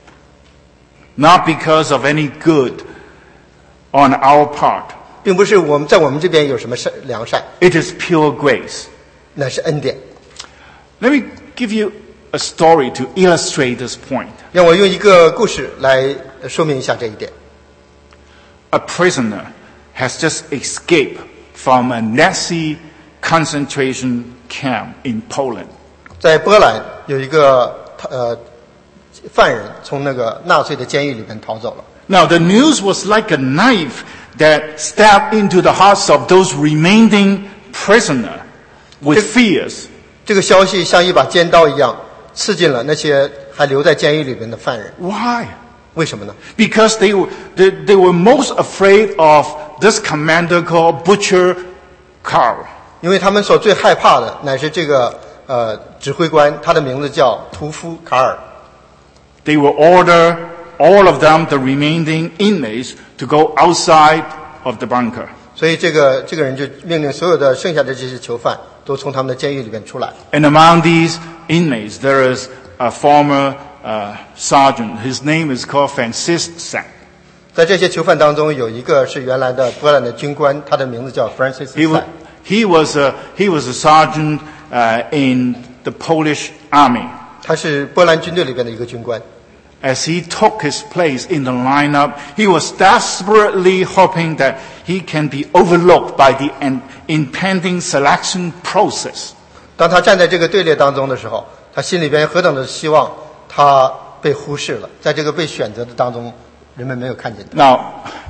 Not because of any good on our part. 并不是我们在我们这边有什么良善， It is pure grace. 乃是恩典。 Let me give you a story to illustrate this point. 让我用一个故事来说明一下这一点。 A prisoner has just escaped from a Nazi concentration camp in Poland. 在波兰有一个犯人从那个纳粹的监狱里面逃走了。 Now the news was like a knife that stabbed into the hearts of those remaining prisoners with fears. 这个消息像一把尖刀一样刺进了那些还留在监狱里面的犯人。 Why? 为什么呢？ Because they were most afraid of this commander called Butcher Karl. 因为他们所最害怕的乃是这个指挥官，他的名字叫屠夫卡尔。 They will order all of them, the remaining inmates, to go outside of the bunker. 所以这个人就命令所有的剩下的这些囚犯都从他们的监狱里面出来。 And among these inmates, there is a former sergeant. His name is called Franciscan. 在这些囚犯当中，有一个是原来的波兰的军官，他的名字叫 Francis He was a sergeant in the Polish army. 他是波兰军队里边的一个军官。 As he took his place in the lineup, he was desperately hoping that he can be overlooked by the impending selection process. 当他站在这个队列当中的时候，他心里边何等的希望他被忽视了，在这个被选择的当中，人们没有看见他。 Now,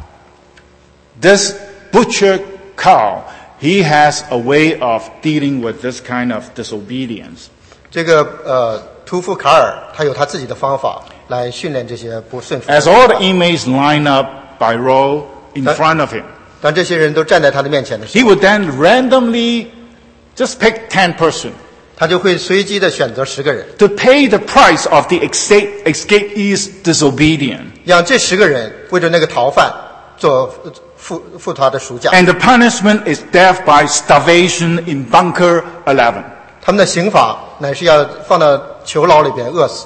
this Butcher Karl, he has a way of dealing with this kind of disobedience. 这个屠夫卡尔，他有他自己的方法来训练这些不顺服。 As all the inmates line up by row in front of him, 当这些人都站在他的面前的时 he 候， would then randomly just pick 10 persons 他就会随机的选择10个人， to pay the price of the escapees' disobedience. 让这10个人为着那个逃犯做付他的赎价。 And the punishment is death by starvation in bunker 11. 他们的刑罚乃是要放到囚牢里边饿死。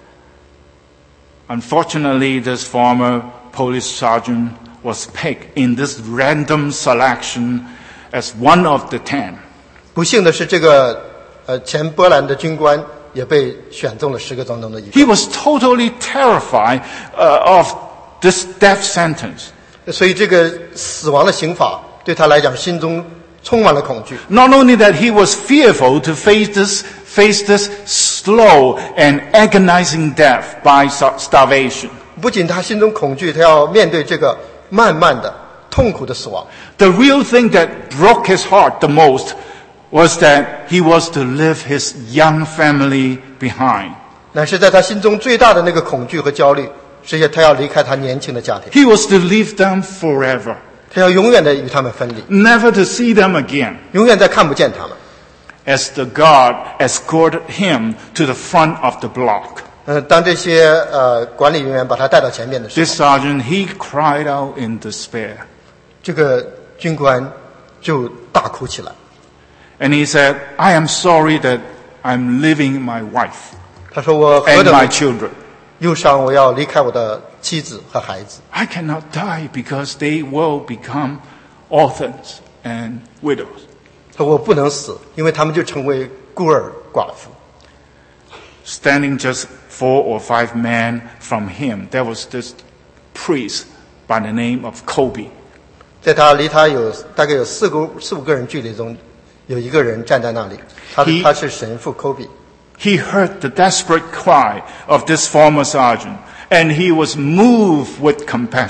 Unfortunately, this former Polish sergeant was picked in this random selection as one of the 10. 不幸的是，这个前波兰的军官也被选中了10个当中的一个。 He was totally terrified of this death sentence. 所以这个死亡的刑罚对他来讲心中充满了恐惧。 Not only that, he was fearful to face this slow and agonizing death by starvation. 不仅他心中恐惧，他要面对这个慢慢的痛苦的死亡。 The real thing that broke his heart the most was that he was to leave his young family behind. 乃是在他心中最大的那个恐惧和焦虑，是他要离开他年轻的家庭， He was to leave them forever, 他要永远的与他们分离， never to see them again, 永远再看不见他们。 as the guard escorted him to the front of the block. 当这些管理人员把他带到前面的时 This 候， sergeant, he cried out in despair. 这个军官就大哭起来。 And he said, I am sorry that I'm leaving my wife 他说：“我何 and 等 my 的 children. 忧伤，我要离开我的妻子和孩子。 I cannot die because they will become orphans and widows. 他说我不能死，因为他们就成为孤儿寡妇。” Standing just 4 or 5 men from him, there was this priest by the name of Kobe. 在离他大概有4、5个人距离中，有一个人站在那里，他是神父 Kobe。 He heard the desperate cry of this former sergeant, and he was moved with compassion.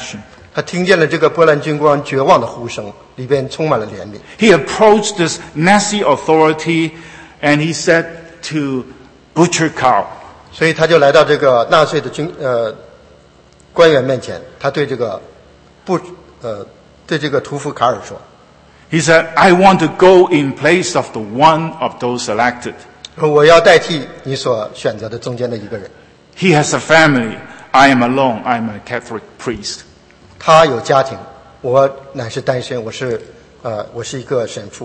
他听见了这个波兰军官绝望的呼声，里边充满了怜悯。 He approached this Nazi authority and he said to butcher cow. 所以他就来到这个纳粹的官员面前，他对这个屠夫卡尔说 He said, I want to go in place of the one of those selected. 我要代替你所选择的中间的一个人。 He has a family. I am alone. I am a Catholic priest. 他有家庭，我乃是单身，我是一个神父。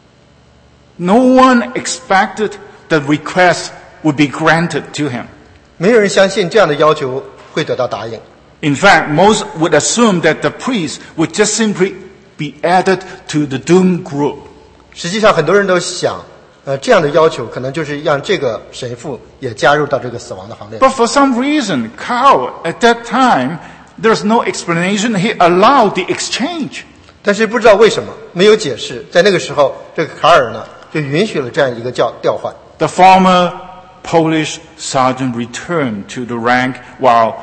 No one expected the request would be granted to him. 没有人相信这样的要求会得到答应。 In fact, most would assume that the priest would just simply be added to the doomed group. 实际上，很多人都想，这样的要求可能就是让这个神父也加入到这个死亡的行列。 But for some reason, Carl, at that time, there's no explanation. He allowed the exchange. 但是不知道为什么，没有解释。在那个时候，这个卡尔呢就允许了这样一个调换。 The former Polish sergeant returned to the rank while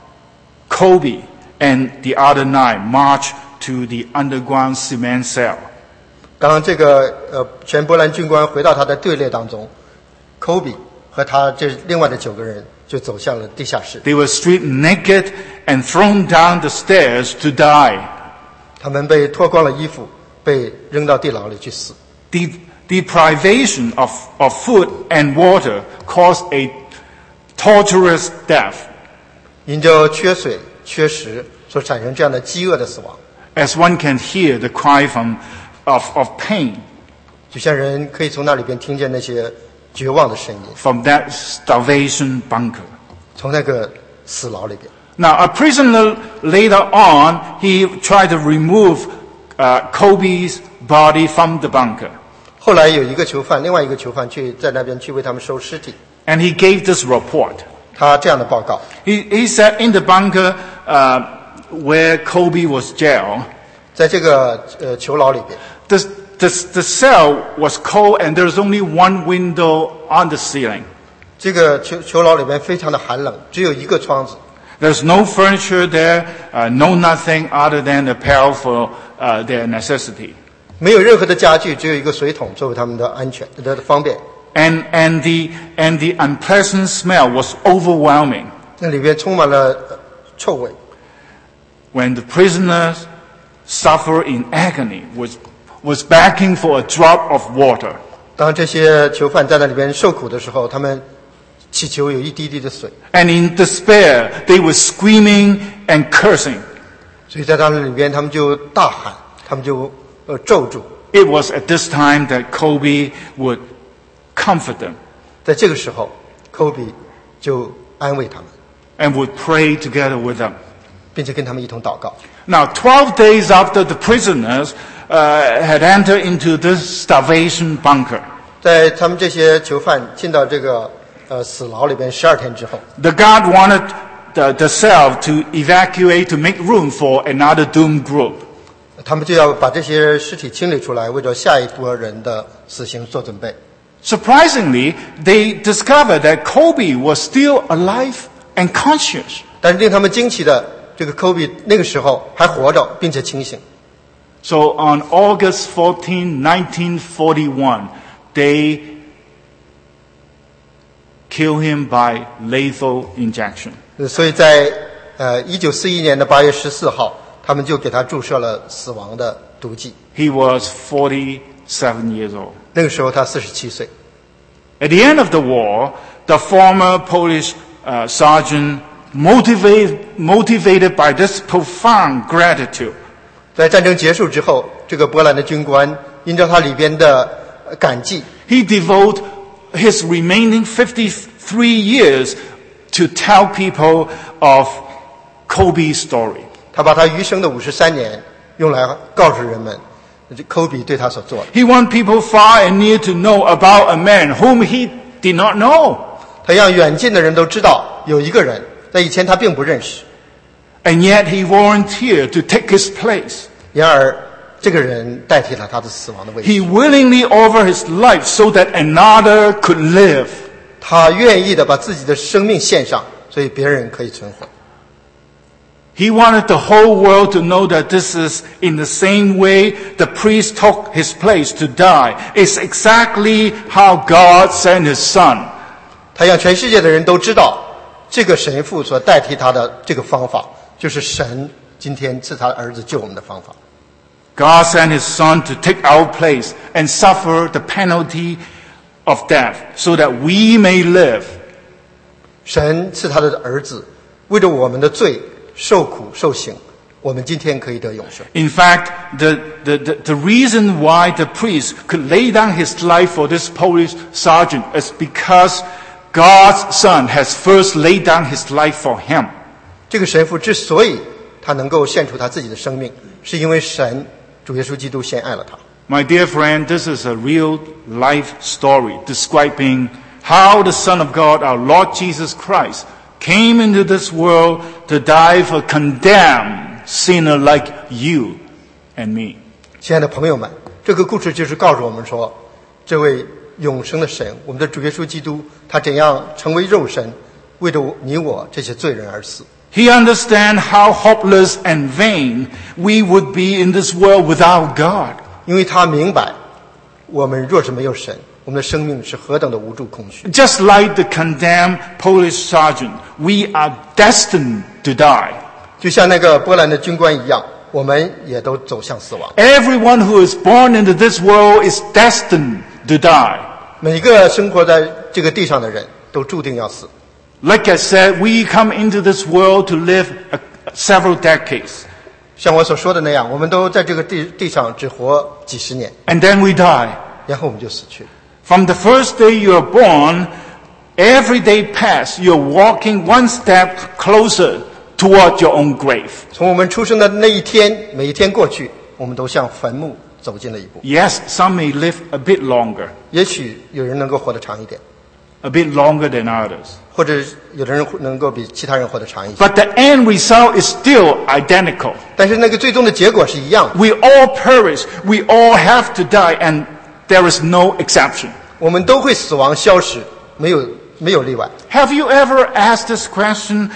Kobe and the other 9 marched to the underground cement cell. 当这个全波兰军官回到他的队列当中，科比和他这另外的9个人就走向了地下室。 They were stripped naked and thrown down the stairs to die. 他们被脱光了衣服，被扔到地牢里去死。 The deprivation of food and water caused a torturous death. 因着缺水、缺食所产生这样的饥饿的死亡， As one can hear the cry of pain 就像人可以从那里边听见那些绝望的声音， from that starvation bunker. 从那个死牢里边。 Now, a prisoner later on, he tried to remove Kobe's body from the bunker. 后来有一个囚犯，另外一个囚犯在那边去为他们收尸体， And he gave this report. 他这样的报告。 He said in the bunker where Kobe was jailed, 在这个囚牢里边， the cell was cold and there was only one window on the ceiling. 这个囚牢里边非常的寒冷，只有一个窗子， There's no furniture there, no nothing other than a pail for their necessity. 没有任何的家具，只有一个水桶作为他们的安全的方便。 And the unpleasant smell was overwhelming. 那里边充满了臭味。 When the prisoners suffer in agony, was begging for a drop of water. 当这些囚犯在那里边受苦的时候，他们祈求有一滴滴的水， And in despair, they were screaming and cursing. 所以在他们里边，他们就大喊，他们就咒诅。 It was at this time that Kobe would comfort them 在这个时候，科比就安慰他们， and would pray together with them. 并且跟他们一同祷告。 Now, 12 days after the prisoners had entered into this starvation bunker, 在他们这些囚犯进到这个死牢里边12天之后， the guard wanted the cell to evacuate to make room for another doomed group. 他们就要把这些尸体清理出来，为着下一波人的死刑做准备。 Surprisingly, they discovered that Kobe was still alive and conscious. 但是令他们惊奇的，这个科比那个时候还活着，并且清醒。 So on August 14, 1941, they killed him by lethal injection. 所以在1941年的8月14号，他们就给他注射了死亡的毒剂。 He was 47 years old. 那个时候他47岁。 At the end of the war, the former Polish sergeant, motivated by this profound gratitude, 在战争结束之后，这个波兰的军官因着他里边的感激， he devoted his remaining 53 years to tell people of Kobe's story. 他把他余生的53年用来告诉人们，科比对他所做的。 He wanted people far and near to know about a man whom he did not know. 他让远近的人都知道有一个人，在以前他并不认识， And yet he volunteered to take his place. 然而这个人代替了他的死亡的位置。 He willingly offered his life so that another could live. 他愿意的把自己的生命献上，所以别人可以存活。 He wanted the whole world to know that this is in the same way the priest took his place to die. It's exactly how God sent his son. 他让全世界的人都知道，这个神父所代替他的这个方法，就是神今天赐他的儿子救我们的方法。 God sent his son to take our place and suffer the penalty of death so that we may live. 神赐他的儿子为着我们的罪受苦受刑，我们今天可以得永生。 In fact, the reason why the priest could lay down his life for this Polish sergeant is because God's son has first laid down his life for him. 这个神父之所以他能够献出他自己的生命，是因为神主耶稣基督先爱了他。 My dear friend, this is a real life story describing how the Son of God, our Lord Jesus Christ, came into this world to die for a condemned sinner like you and me. 亲爱的朋友们，这个故事就是告诉我们说，这位永生的神，我们的主耶稣基督，他怎样成为肉身，为着你我这些罪人而死。 He understands how hopeless and vain we would be in this world without God. 因为他明白，我们若是没有神，我们的生命是何等的无助空虚。 Just like the condemned Polish sergeant, we are destined to die. 就像那个波兰的军官一样，我们也都走向死亡。 Everyone who is born into this world is destined to die. 每个生活在这个地上的人都注定要死。 Like I said, we come into this world to live several decades. 像我所说的那样，我们都在这个地上只活几十年， And then we die. 然后我们就死去。 From the first day you are born, every day past, you're walking one step closer toward your own grave. 从我们出生的那一天，每一天过去，我们都向坟墓走近了一步。 Yes, some may live a bit longer, 也许有人能够活得长一点， a bit longer than others. 或者有的人能够比其他人活得长一些。 But the end result is still identical. 但是那个最终的结果是一样的， We all perish. We all have to die, and there is no exception. 我们都会死亡消失，没有例外。 Have you ever asked this question,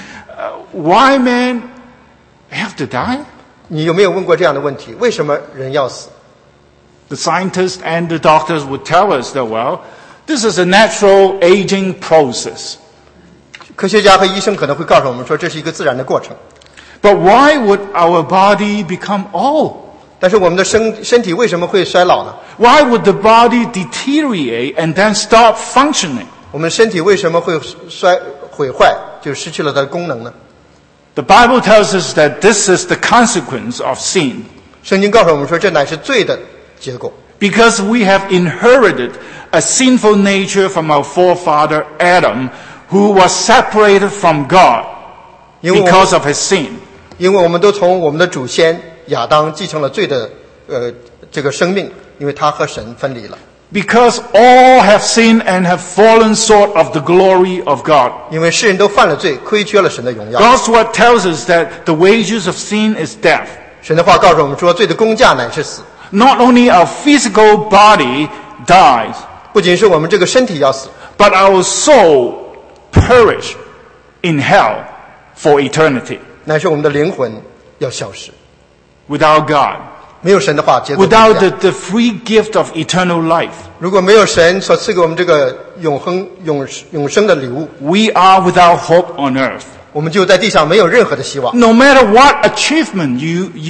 why men have to die? 你有没有问过这样的问题？为什么人要死？ The scientists and the doctors would tell us that, well, this is a natural aging process. 科学家和医生可能会告诉我们说，这是一个自然的过程。 But why would our body become old? 但是我们的身体为什么会衰老呢？ Why would the body deteriorate and then stop functioning? 我们身体为什么会毁坏，就失去了它的功能呢？ The Bible tells us that this is the consequence of sin. 圣经告诉我们说，这乃是罪的结果。 Because we have inherited a sinful nature from our forefather Adam, who was separated from God because of his sin. 因为我们都从我们的祖先亚当继承了罪的这个生命，因为他和神分离了。 Because all have sinned and have fallen short of the glory of God. 因为世人都犯了罪，亏缺了神的荣耀。 God's word tells us that the wages of sin is death. 神的话告诉我们说，罪的工价乃是死。 Not only our physical body dies, 不仅是我们这个身体要死， but our soul perish in hell for eternity. 乃是我们的灵魂要消失。 Without God, 没有神的话，结果不一 without 样。 the free gift of eternal life, 如果没有神所赐给我们这个永生的礼物， we are without hope on earth. 我们就在地上没有任何的希望。 No matter what achievement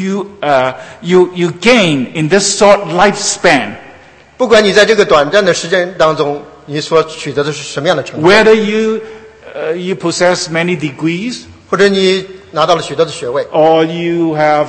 you gain in this short lifespan, 不管你在这个短暂的时间当中，你所取得的是什么样的成就， whether you possess many degrees, 或者你拿到了许多的学位， or you have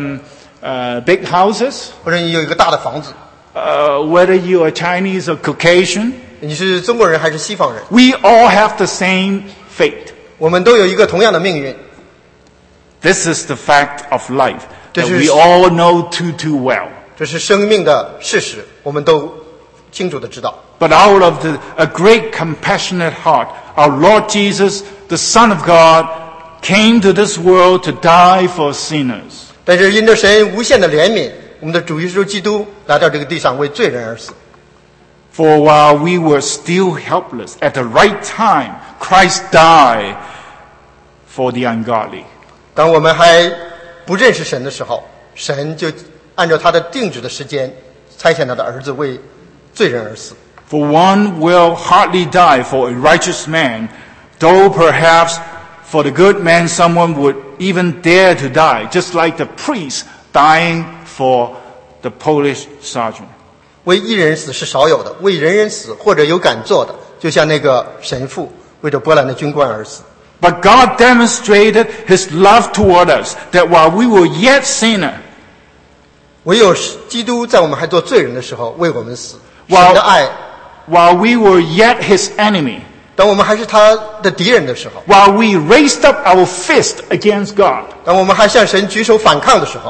big houses, 或者你有一个大的房子， whether you are Chinese or Caucasian, 你是中国人还是西方人， we all have the same fate. 我们都有一个同样的命运。 This is the fact of life that 这是 we all know too well. 这是生命的事实，我们都清楚的知道。 But out of a great compassionate heart, our Lord Jesus, the Son of God, came to this world to die for sinners. 但是因着神无限的怜悯，我们的主耶稣基督来到这个地上为罪人而死。 For while we were still helpless, at the right time, Christ died for the ungodly. 当我们还不认识神的时候，神就按照他的定旨的时间差遣他的儿子为罪人而死。 For one will hardly die for a righteous man, though perhaps for the good man someone would even dare to die, just like the priest dying for the Polish sergeant. 为一人死是少有的，为人人死或者有敢做的，就像那个神父为着波兰的军官而死。 But God demonstrated His love toward us, that while we were yet sinners, 唯有基督在我们还做罪人的时候为我们死。 Wow. 神的爱， while we were yet His enemy, 当我们还是他的敌人的时候， while we raised up our fist against God, 当我们还向神举手反抗的时候，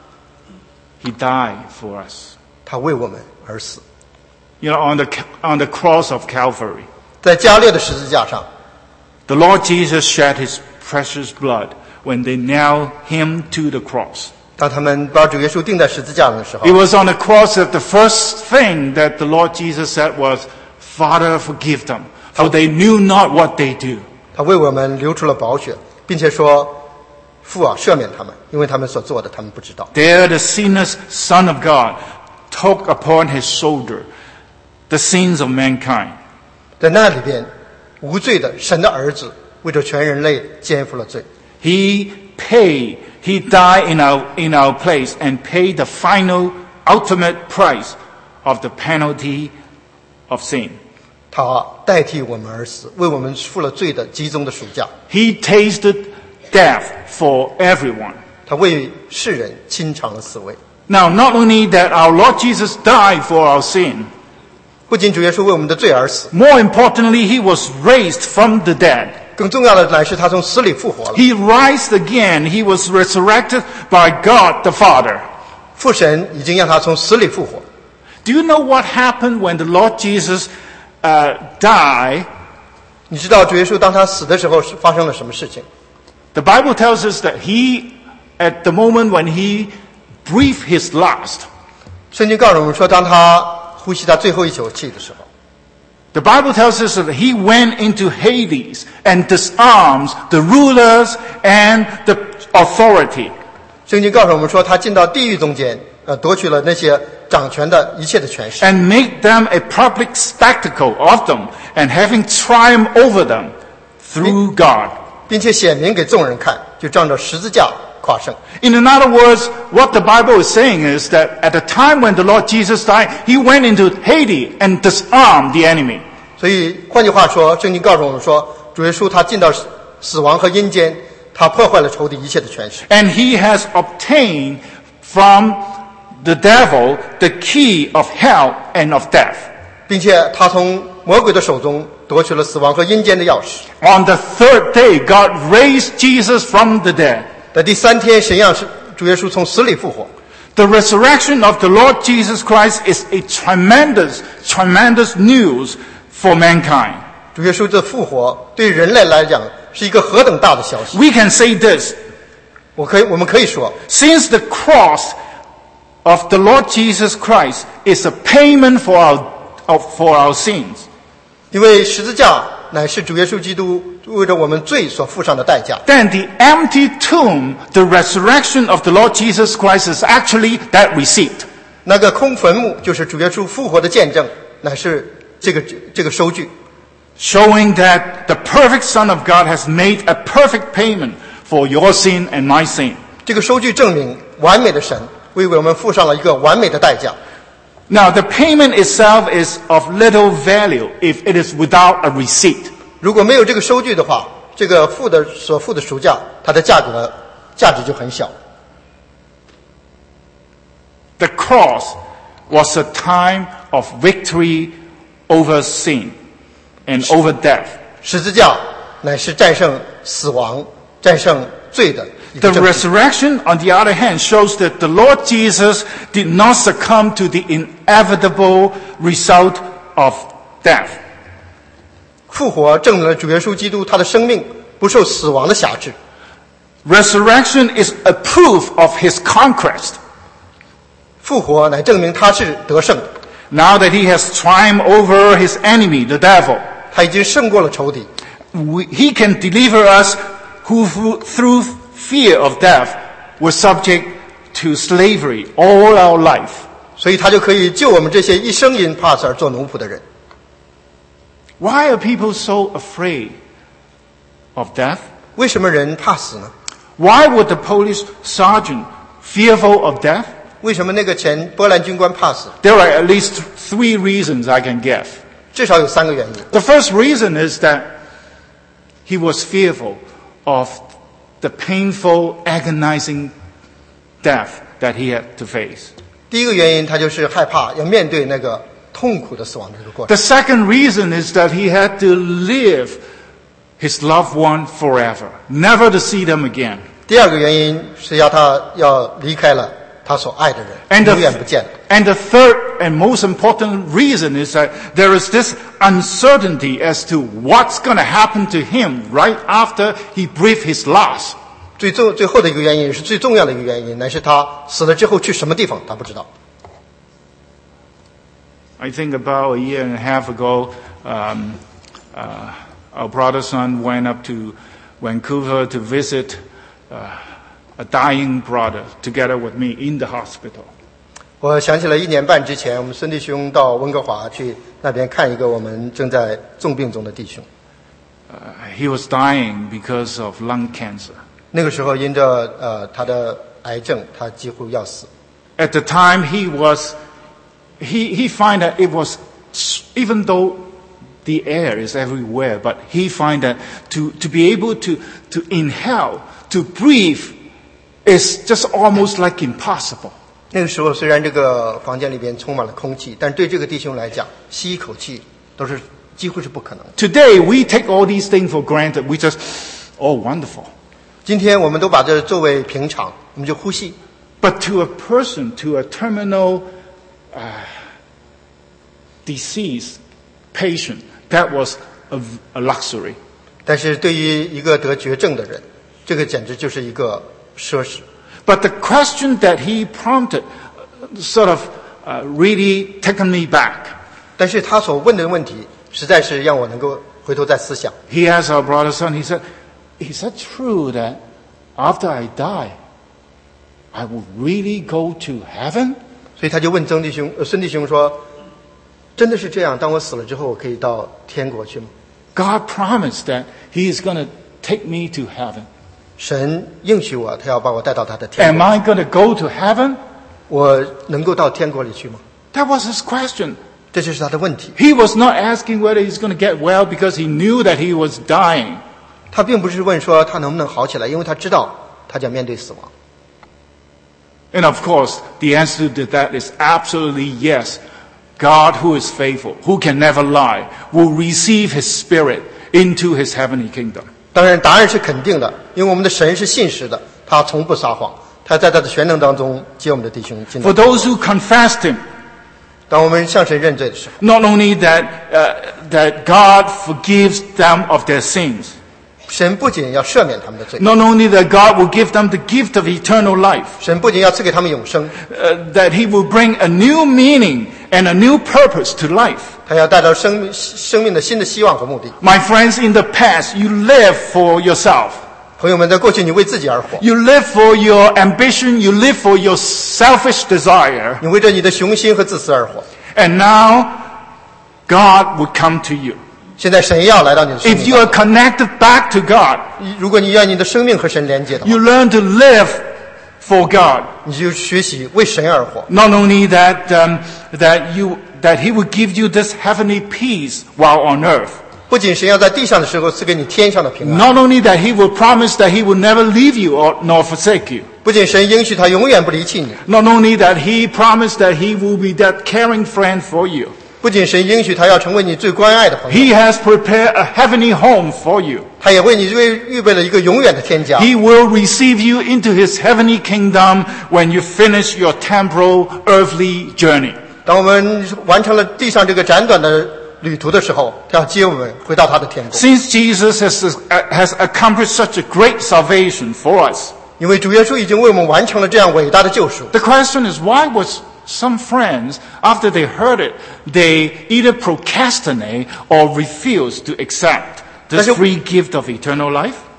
He died for us. 他为我们而死。 You know, on the cross of Calvary, 在加略的十字架上， the Lord Jesus shed His precious blood when they nailed Him to the cross. 当他们把主耶稣钉在十字架上的时候 It，was on the cross that the first thing that the Lord Jesus said was, Father, forgive them, for they knew not what they do. 他为我们流出了宝血，并且说：“父啊，赦免他们，因为他们所做的，他们不知道。” There the sinless Son of God took upon His shoulder the sins of mankind. 在那里边，无罪的神的儿子为着全人类肩负了罪。 He died in our place and paid the final, ultimate price of the penalty of sin. 他代替我们而死，为我们付了罪的集中的赎价。 He tasted death for everyone. 他为世人亲尝了死味。 Now, not only that our Lord Jesus died for our sin, 不仅主耶稣为我们的罪而死， more importantly, He was raised from the dead. 更重要的乃是他从死里复活了。 He rised again. He was resurrected by God the Father. 父神已经让他从死里复活。 Do you know what happened when the Lord Jesus died? 你知道主耶稣当他死的时候是发生了什么事情？ The Bible tells us that He, at the moment when He breathed His last, 圣经告诉我们说，当他呼吸他最后一口气的时候， the Bible tells us that He went into Hades and disarmed the rulers and the authority. 圣经告诉我们说，他进到地狱中间，夺取了那些掌权的一切的权势， And make them a public spectacle of them, and having triumphed over them through God. 并且显明给众人看，就仗着十字架夸胜。 In other words, what the Bible is saying is that at the time when the Lord Jesus died, He went into Hades and disarmed the enemy. 所以换句话说，圣经告诉我们说，主耶稣他进到死亡和阴间，他破坏了仇敌一切的权势， And He has obtained from the devil the key of hell and of death. 并且他从魔鬼的手中夺取了死亡和阴间的钥匙。 On the third day, God raised Jesus from the dead. 在第三天，神让主耶稣从死里复活。 The resurrection of the Lord Jesus Christ is a tremendous, tremendous news for mankind. 主耶稣的复活对人类来讲是一个何等大的消息！ We can say this, 我们可以说， since the cross of the Lord Jesus Christ is a payment for our sins, 因为十字架乃是主耶稣基督为着我们罪所付上的代价。 then the empty tomb, the resurrection of the Lord Jesus Christ is actually that receipt. 那个空坟墓就是主耶稣复活的见证，乃是这个收据， Showing that the perfect Son of God has made a perfect payment for your sin and my sin. 这个收据证明完美的神为我们付上了一个完美的代价。 Now, the payment itself is of little value if it is without a receipt. 如果没有这个收据的话，这个所付的赎价，它的价值就很小。 The cross was a time of victory over sin and over death. 十字架乃是战胜死亡、战胜罪的一个 The 证据。 resurrection, on the other hand, shows that the Lord Jesus did not succumb to the inevitable result of death. 复活证明了主耶稣基督他的生命不受死亡的辖制。 Resurrection is a proof of His conquest. 复活乃证明他是得胜的， Now that He has triumphed over His enemy, the devil, 他已经胜过了仇敌， He can deliver us who through fear of death, we're subject to slavery all our life. 所以他就可以救我们这些一生因怕死而做奴仆的人。 Why are people so afraid of death? 为什么人怕死呢？ Why would the police sergeant fearful of death? 为什么那个前波兰军官怕死？ There are at least 3 reasons I can give. 至少有3个原因。 The first reason is that he was fearful of the painful, agonizing death that he had to face. 第一个原因，他就是害怕要面对那个痛苦的死亡的这个过程。 The second reason is that he had to live his loved one forever, never to see them again. 第二个原因是他要离开了他所爱的人， And 永远不见了。 the third and most important reason is that there is this uncertainty as to what's going to happen to him right after he breathed his last. 最后的一个原因是最重要的一个原因，乃是他死了之后去什么地方，他不知道。 I think about a year and a half ago, our brother's son went up to Vancouver to visit a dying brother together with me in the hospital. 我想起了1年半之前，我们孙弟兄到温哥华去那边看一个我们正在重病中的弟兄。 He was dying because of lung cancer. 那个时候因着他的癌症，他几乎要死。 At the time, he find that it was, even though the air is everywhere, but he find that to be able to inhale, to breathe, is just almost like impossible. 那个时候虽然这个房间里边充满了空气，但对这个弟兄来讲，吸一口气都是几乎是不可能的。 Today, we take all these things for granted. We just, oh, wonderful. 今天我们都把这作为平常，我们就呼吸。 But to a person, to a terminal disease patient, that was a luxury. 但是对于一个得绝症的人，这个简直就是一个奢侈。 But the question that he prompted sort of really taken me back. 但是他所问的问题，实在是让我能够回头再思想。 He asked our brother son, he said, is that true that after I die, I will really go to heaven? 所以他就问孙弟兄说：“真的是这样？当我死了之后，我可以到天国去吗？” God promised that he is going to take me to heaven. 神应许我，他要把我带到他的天 Am 国。 I going to go to heaven? 我能够到天国里去吗？ That was his question. 这就是他的问题。 He was not asking whether he's going to get well because he knew that he was dying. 他并不是问说他能不能好起来，因为他知道他将面对死亡。 And of course, the answer to that is absolutely yes. God, who is faithful, who can never lie, will receive his spirit into his heavenly kingdom. 当然，答案是肯定的，因为我们的神是信实的，他从不撒谎，他在他的全能当中接我们的弟兄进 For 到。 those who confessed him, 当我们向神认罪的时候， not only that God forgives them of their sins, 神不仅要赦免他们的罪， not only that God will give them the gift of eternal life, 神不仅要赐给他们永生， that he will bring a new meaning and a new purpose to life. 他要带到生命的新的希望和目的。 My friends, in the past, you live for yourself. 朋友们，在过去你为自己而活， You live for your ambition, you live for your selfish desire, 你为着你的雄心和自私而活。 and now God would come to you. 现在神要来到你的生 If 命 you 当 are connected back to God, 中，如果你愿你的生命和神连接的话， you learn to live for God. 你就学习为神而活。 Not only that he will give you this heavenly peace while on earth. 不仅神要在地上的时候赐给你天上的平安， Not only that he will promise that he will never leave you nor forsake you. 不仅神应许他永远不离弃你， Not only that he promised that he will be that caring friend for you. 不仅神应许他要成为你最关爱的朋友， He has prepared a heavenly home for you. 他也为你预备了一个永远的天家。 He will receive you into his heavenly kingdom when you finish your temporal earthly journey. 当我们完成了地上这个短短的旅途的时候，他要接我们回到他的天国。 Since Jesus has accomplished such a great salvation for us, 因为主耶稣已经为我们完成了这样伟大的救赎。 the question is, why was some friends, after they heard it, they either procrastinate or refuse to accept this free gift of eternal life?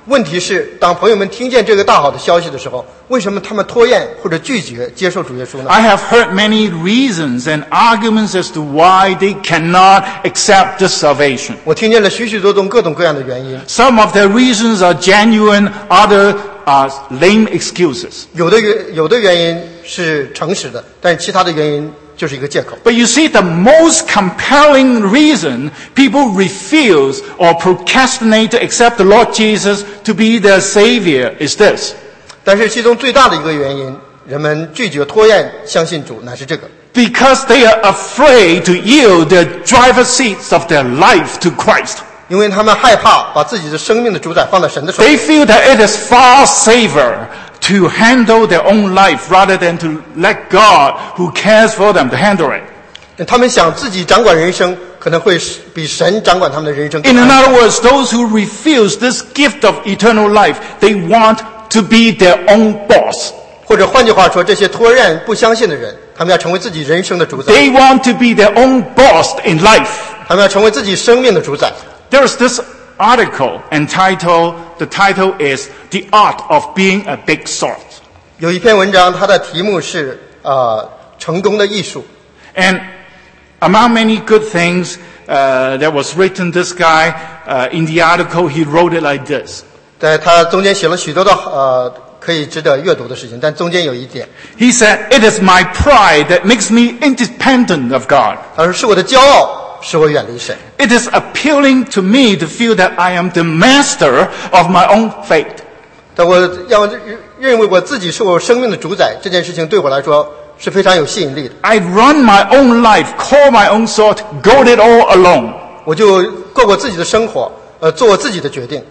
问题是，当朋友们听见这个大好的消息的时候，为什么他们拖延或者拒绝接受主耶稣呢？ I have heard many reasons and arguments as to why they cannot accept this salvation. 我听见了许许多多各种各样的原因， Some of their reasons are genuine, others are lame excuses. 有的原因是诚实的，但是其他的原因就是一个借口。 But you see, the most compelling reason people refuse or procrastinate to accept the Lord Jesus to be their Savior is this. 但是其中最大的一个原因，人们拒绝拖延相信主，乃是这个。 Because they are afraid to yield the driver's seats of their life to Christ. 因为他们害怕把自己的生命的主宰放在神的手 They 里， feel that it is far safer to handle their own life rather than to let God, who cares for them, to handle it. 他们想自己掌管人生，可能会比神掌管他们的人生更 In 安全。 other words, those who refuse this gift of eternal life, they want to be their own boss. 或者换句话说，这些拖延不相信的人，他们要成为自己人生的主宰， They want to be their own boss in life. 他们要成为自己生命的主宰。 There is this article entitled, the title is The Art of Being a Big Salt. 有一篇文章，它的题目是成功的艺术。 And among many good things that was written, this guy, in the article, he wrote it like this. 在它中间写了许多的可以值得阅读的事情，但中间有一点， He said, "It is my pride that makes me independent of God. 他说是我的骄傲使我远离神， It is appealing to me to feel that I am the master of my own fate. 但我要认为我自己是我生命的主宰，这件事情对我来说是非常有吸引力的。 I run my own life, call my own shot, go it all alone." 我就过我自己的生活，做我自己的决定。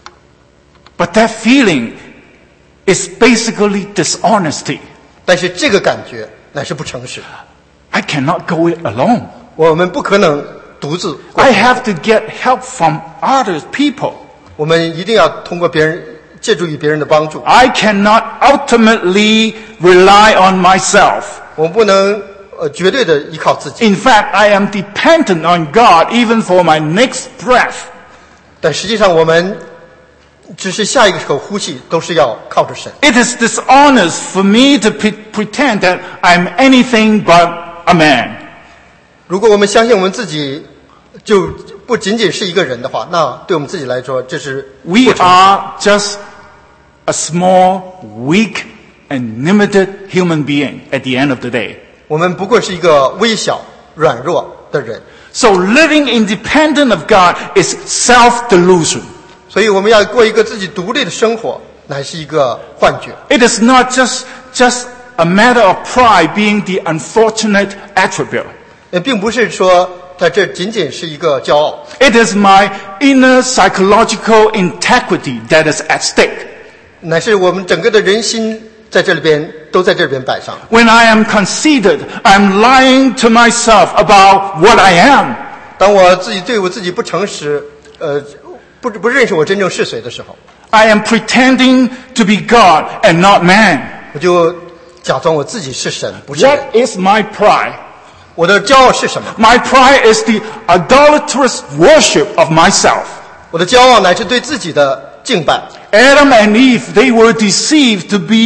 But that feeling is basically dishonesty. 但是这个感觉乃是不诚实的， I cannot go it alone. 我们不可能独自过 I have to get help from other people. 我们一定要通过别人，借助于别人的帮助。 I cannot ultimately rely on myself. 我们不能绝对的依靠自己， In fact, I am dependent on God even for my next breath. 但实际上我们只是下一个口呼吸都是要靠着神。 It is dishonest for me to pretend that I'm anything but a man. 如果我们相信我们自己就不仅仅是一个人的话，那对我们自己来说，这是 We are just a small, weak, and limited human being at the end of the day. 我们不过是一个微小、软弱的人， So living independent of God is self-delusion. 所以我们要过一个自己独立的生活，乃是一个幻觉。 It is not just a matter of pride being the unfortunate attribute. 并不是说在这仅仅是一个骄傲， It is my inner psychological integrity that is at stake. 乃是我们整个的人心在这里边都在这里边摆上。 When I am conceited, I'm lying to myself about what I am. 当我自己对我自己不诚实，不认识我真正是谁的时候， I am pretending to be God and not man. 我就假装我自己是神，不是人。 What is my pride? 我的骄傲是什么？ My pride is the idolatrous worship of myself. 我的骄傲乃是对自己的敬拜。 Adam and Eve, they were deceived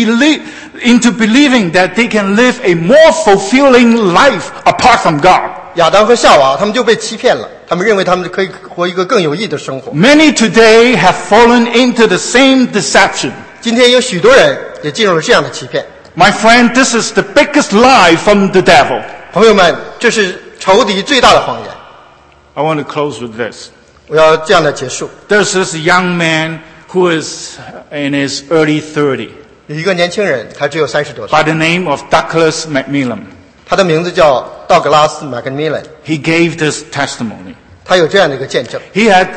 into believing that they can live a more fulfilling life apart from God. 亚当和夏娃他们就被欺骗了，他们认为他们可以活一个更有益的生活。 Many today have fallen into the same deception. 今天有许多人也进入了这样的欺骗。 My friend, this is the biggest lie from the devil. 朋友们，这是仇敌最大的谎言。 I want to close with this. 我要这样的结束。 There's this young man who is in his early 30s 有一个年轻人，他只有30多岁， by the name of Douglas McMillan. 他的名字叫道格拉斯·麦克米伦。 He gave this testimony. 他有这样的一个见证： He had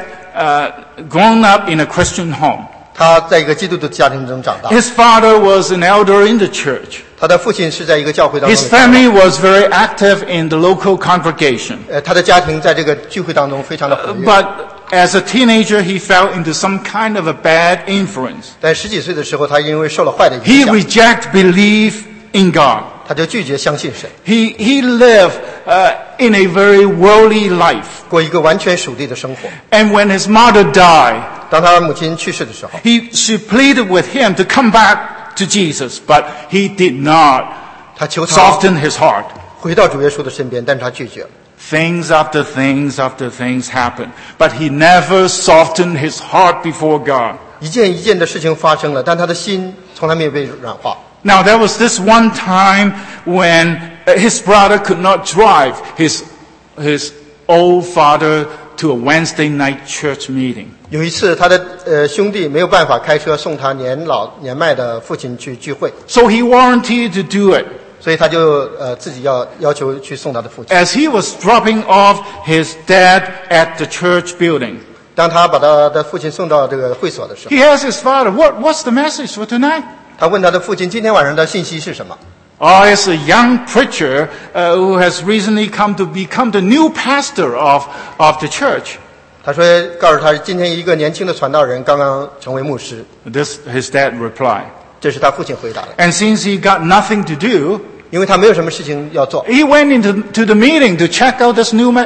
grown up in a Christian home. 他在一个基督徒家庭中长大， His father was an elder in the church. 他的父亲是在一个教会当 His 中的 family was very active in the local congregation. 他的家庭在这个聚会当中非常的活跃。 But as a teenager, he fell into some kind of a bad influence. 在10几岁的时候，他因为受了坏的影 He 响， rejected belief in God. 他就拒绝相信神， He lived in a very worldly life. 过一个完全属地的生活。 And when his mother died, 当他母亲去世的时候， she pleaded with him to come back to Jesus, but he did not 他求他 soften his heart. 回到主耶稣的身边，但是他拒绝了。 Things after things after things happened, but he never softened his heart before God. 一件一件的事情发生了，但他的心从来没有被软化。 Now there was this one time when his brother could not drive his old father to a Wednesday night church meeting. 有一次，他的兄弟没有办法开车送他年老年迈的父亲去聚会， So he volunteered to do it. 所以他就自己要求去送他的父亲。 As he was dropping off his dad at the church building, 当他把他的父亲送到这个会所的时候， he asked his father, What's the message for tonight? 他问他的父亲今天晚上的信息是什么。 Oh, it's a young preacher who has recently come to become the new pastor of the church. 他说，告诉他今天一个年轻的传道人刚刚成为牧师。 This his dad replied. 这是他父亲回答的， And since he got nothing to do, 因为他没有什么事情要做， he went to the meeting to check out this new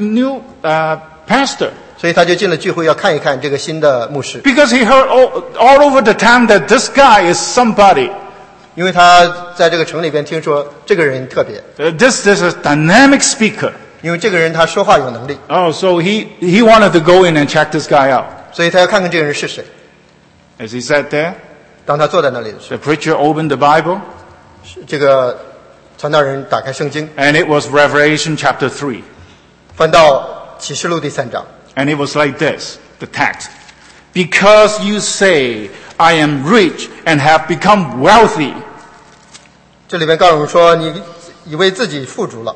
pastor. 所以他就进了聚会，要看一看这个新的牧师。 Because he heard all over the town that this guy is somebody. 因为他在这个城里边听说这个人特别， This is a dynamic speaker. 因为这个人他说话有能力， Oh, so he wanted to go in and check this guy out. 所以他要看看这个人是谁。 As he sat there, 当他坐在那里的时 the preacher opened the Bible, 候，这个传道人打开圣经， and it was Revelation chapter 3. 翻到启示录第3章， And it was like this, the text. Because you say, I am rich and have become wealthy, 这里边告诉我们说，你以为自己富足了，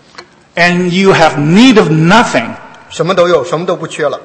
and you have need of nothing. 什么都有，什么都不缺了。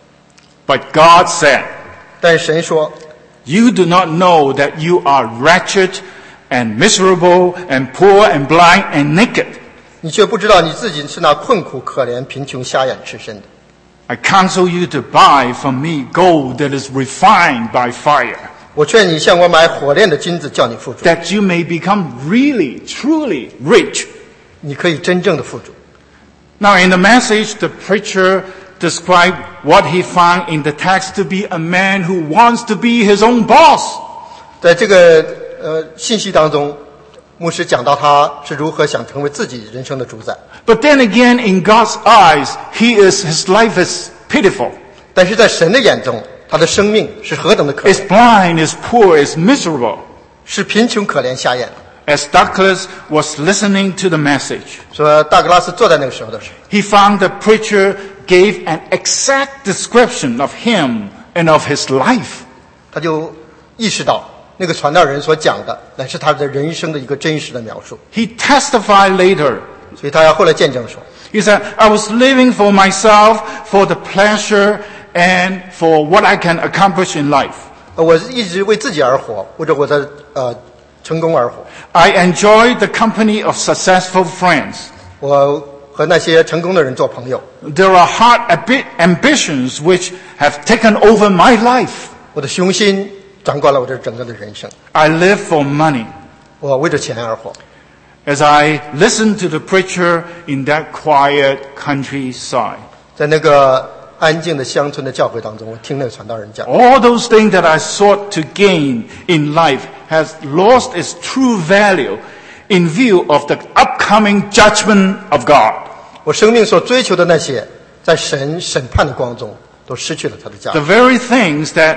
But God said, 但是神说， you do not know that you are wretched and miserable and poor and blind and naked. 你却不知道你自己是那困苦、可怜、贫穷、瞎眼、赤身的。 I counsel you to buy from me gold that is refined by fire, 我劝你向我买火炼的金子，叫你富足， that you may become really, truly rich. 你可以真正的富足。 Now in the message, the preacher described what he found in the text to be a man who wants to be his own boss. 在这个信息当中，牧师讲到他是如何想成为自己人生的主宰。 But then again, in God's eyes, his life is pitiful. 但是在神的眼中，他的生命是何等的可 Is 怜， blind, is poor, is miserable. 是贫穷、可怜、瞎眼。 As Douglas was listening to the message, 说大格拉斯坐在那个时候的时候， he found the preacher gave an exact description of him and of his life. 他就意识到那个传道人所讲的乃是他的人生的一个真实的描述。 He testified later. 所以他后来见证说， He said, I was living for myself, for the pleasure, and for what I can accomplish in life. 我一直为自己而活，为着我的成功而活。 I enjoyed the company of successful friends. 我和那些成功的人做朋友。 There are heart ambitions which have taken over my life. 我的雄心掌管了我这整个的人生。 I live for money. 我为着钱而活。 As I listened to the preacher in that quiet countryside, 在那个安静的乡村的教会当中，我听那个传道人讲， all those things that I sought to gain in life has lost its true value in view of the upcoming judgment of God. 我生命所追求的那些，在神审判的光中，都失去了它的价 The 值。 very things that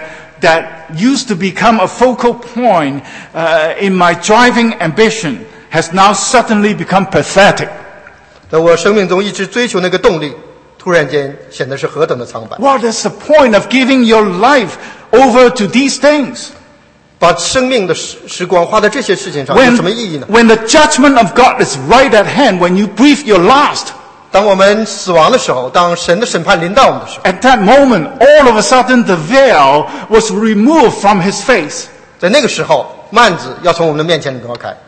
used to become a focal point in my driving ambition has now suddenly become pathetic. 在我生命中一直追求那个动力，突然间显得是何等的苍白。 What is the point of giving your life over to these things? 把生命的时光花在这些事情上有什么意义呢？ When the judgment of God is right at hand, when you breathe your last, 当我们死亡的时候，当神的审判临到我们的时候， at that moment, all of a sudden the veil was removed from his face. 在那个时候，幔子要从我们的面前挪开。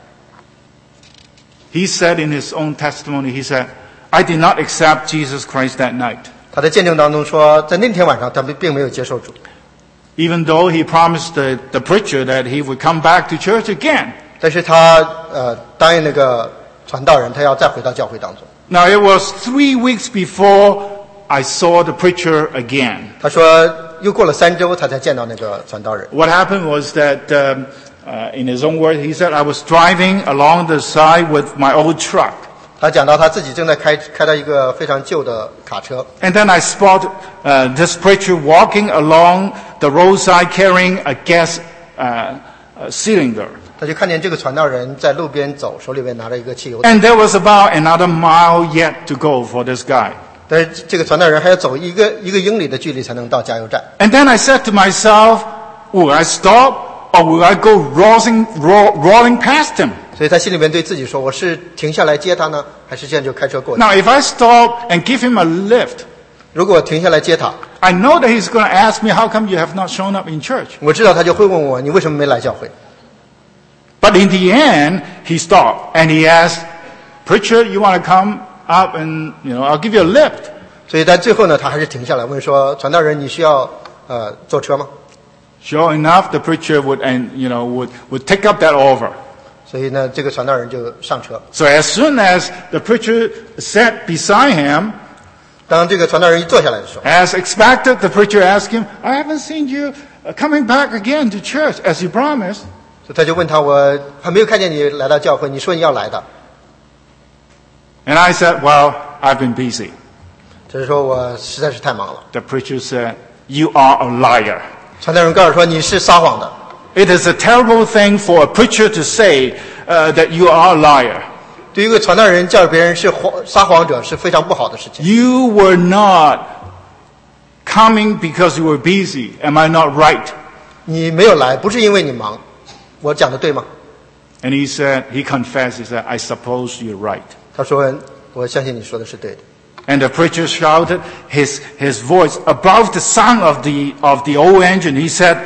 He said in his own testimony, he said, I did not accept Jesus Christ that night. 他在见证当中说，在那天晚上，他并没有接受主， Even though he promised the preacher that he would come back to church again. 但是他答应那个传道人，他要再回到教会当中。 Now it was 3 weeks before I saw the preacher again. 他说又过了3周，他才见到那个传道人。 What happened was that, in his own words, he said, I was driving along the side with my old truck. 他讲到他自己正在开到一个非常旧的卡车， And then I spotted this preacher walking along the roadside carrying a gas cylinder. 他就看见这个传道人在路边走，手里边拿着一个汽油桶。 And there was about another mile yet to go for this guy. 但是这个传道人还要走一个英里的距离才能到加油站。 And then I said to myself, will I stop or will I go rolling past him? 所以他心里面对自己说：“我是停下来接他呢，还是现在就开车过去？ Now, if I stop and give him a lift, 如果我停下来接他， I know that he's going to ask me, how come you have not shown up in church? 我知道他就会问我：你为什么没来教会？ But in the end, he stopped and he asked, Preacher, you want to come up and, I'll give you a lift. 所以在最后呢，他还是停下来问说：传道人，你需要坐车吗？ Sure enough, the preacher would take up that offer. 所以呢，这个传道人就上车。 So as soon as the preacher sat beside him, 当这个传道人一坐下来的时候， as expected, the preacher asked him, I haven't seen you coming back again to church as you promised. 所以他就问他：我还没有看见你来到教会，你说你要来的。 And I said, well, I've been busy. 就是说我实在是太忙了。 The preacher said, you are a liar. 传道人告诉说你是撒谎的。 It is a terrible thing for a preacher to say that you are a liar. 对于一个传道人叫别人是撒谎者是非常不好的事情。 You were not coming because you were busy. Am I not right? 你没有来，不是因为你忙，我讲的对吗？ And he confessed, he said, I suppose you're right. 他说：“我相信你说的是对的。” And the preacher shouted his voice above the sound of the old engine. He said,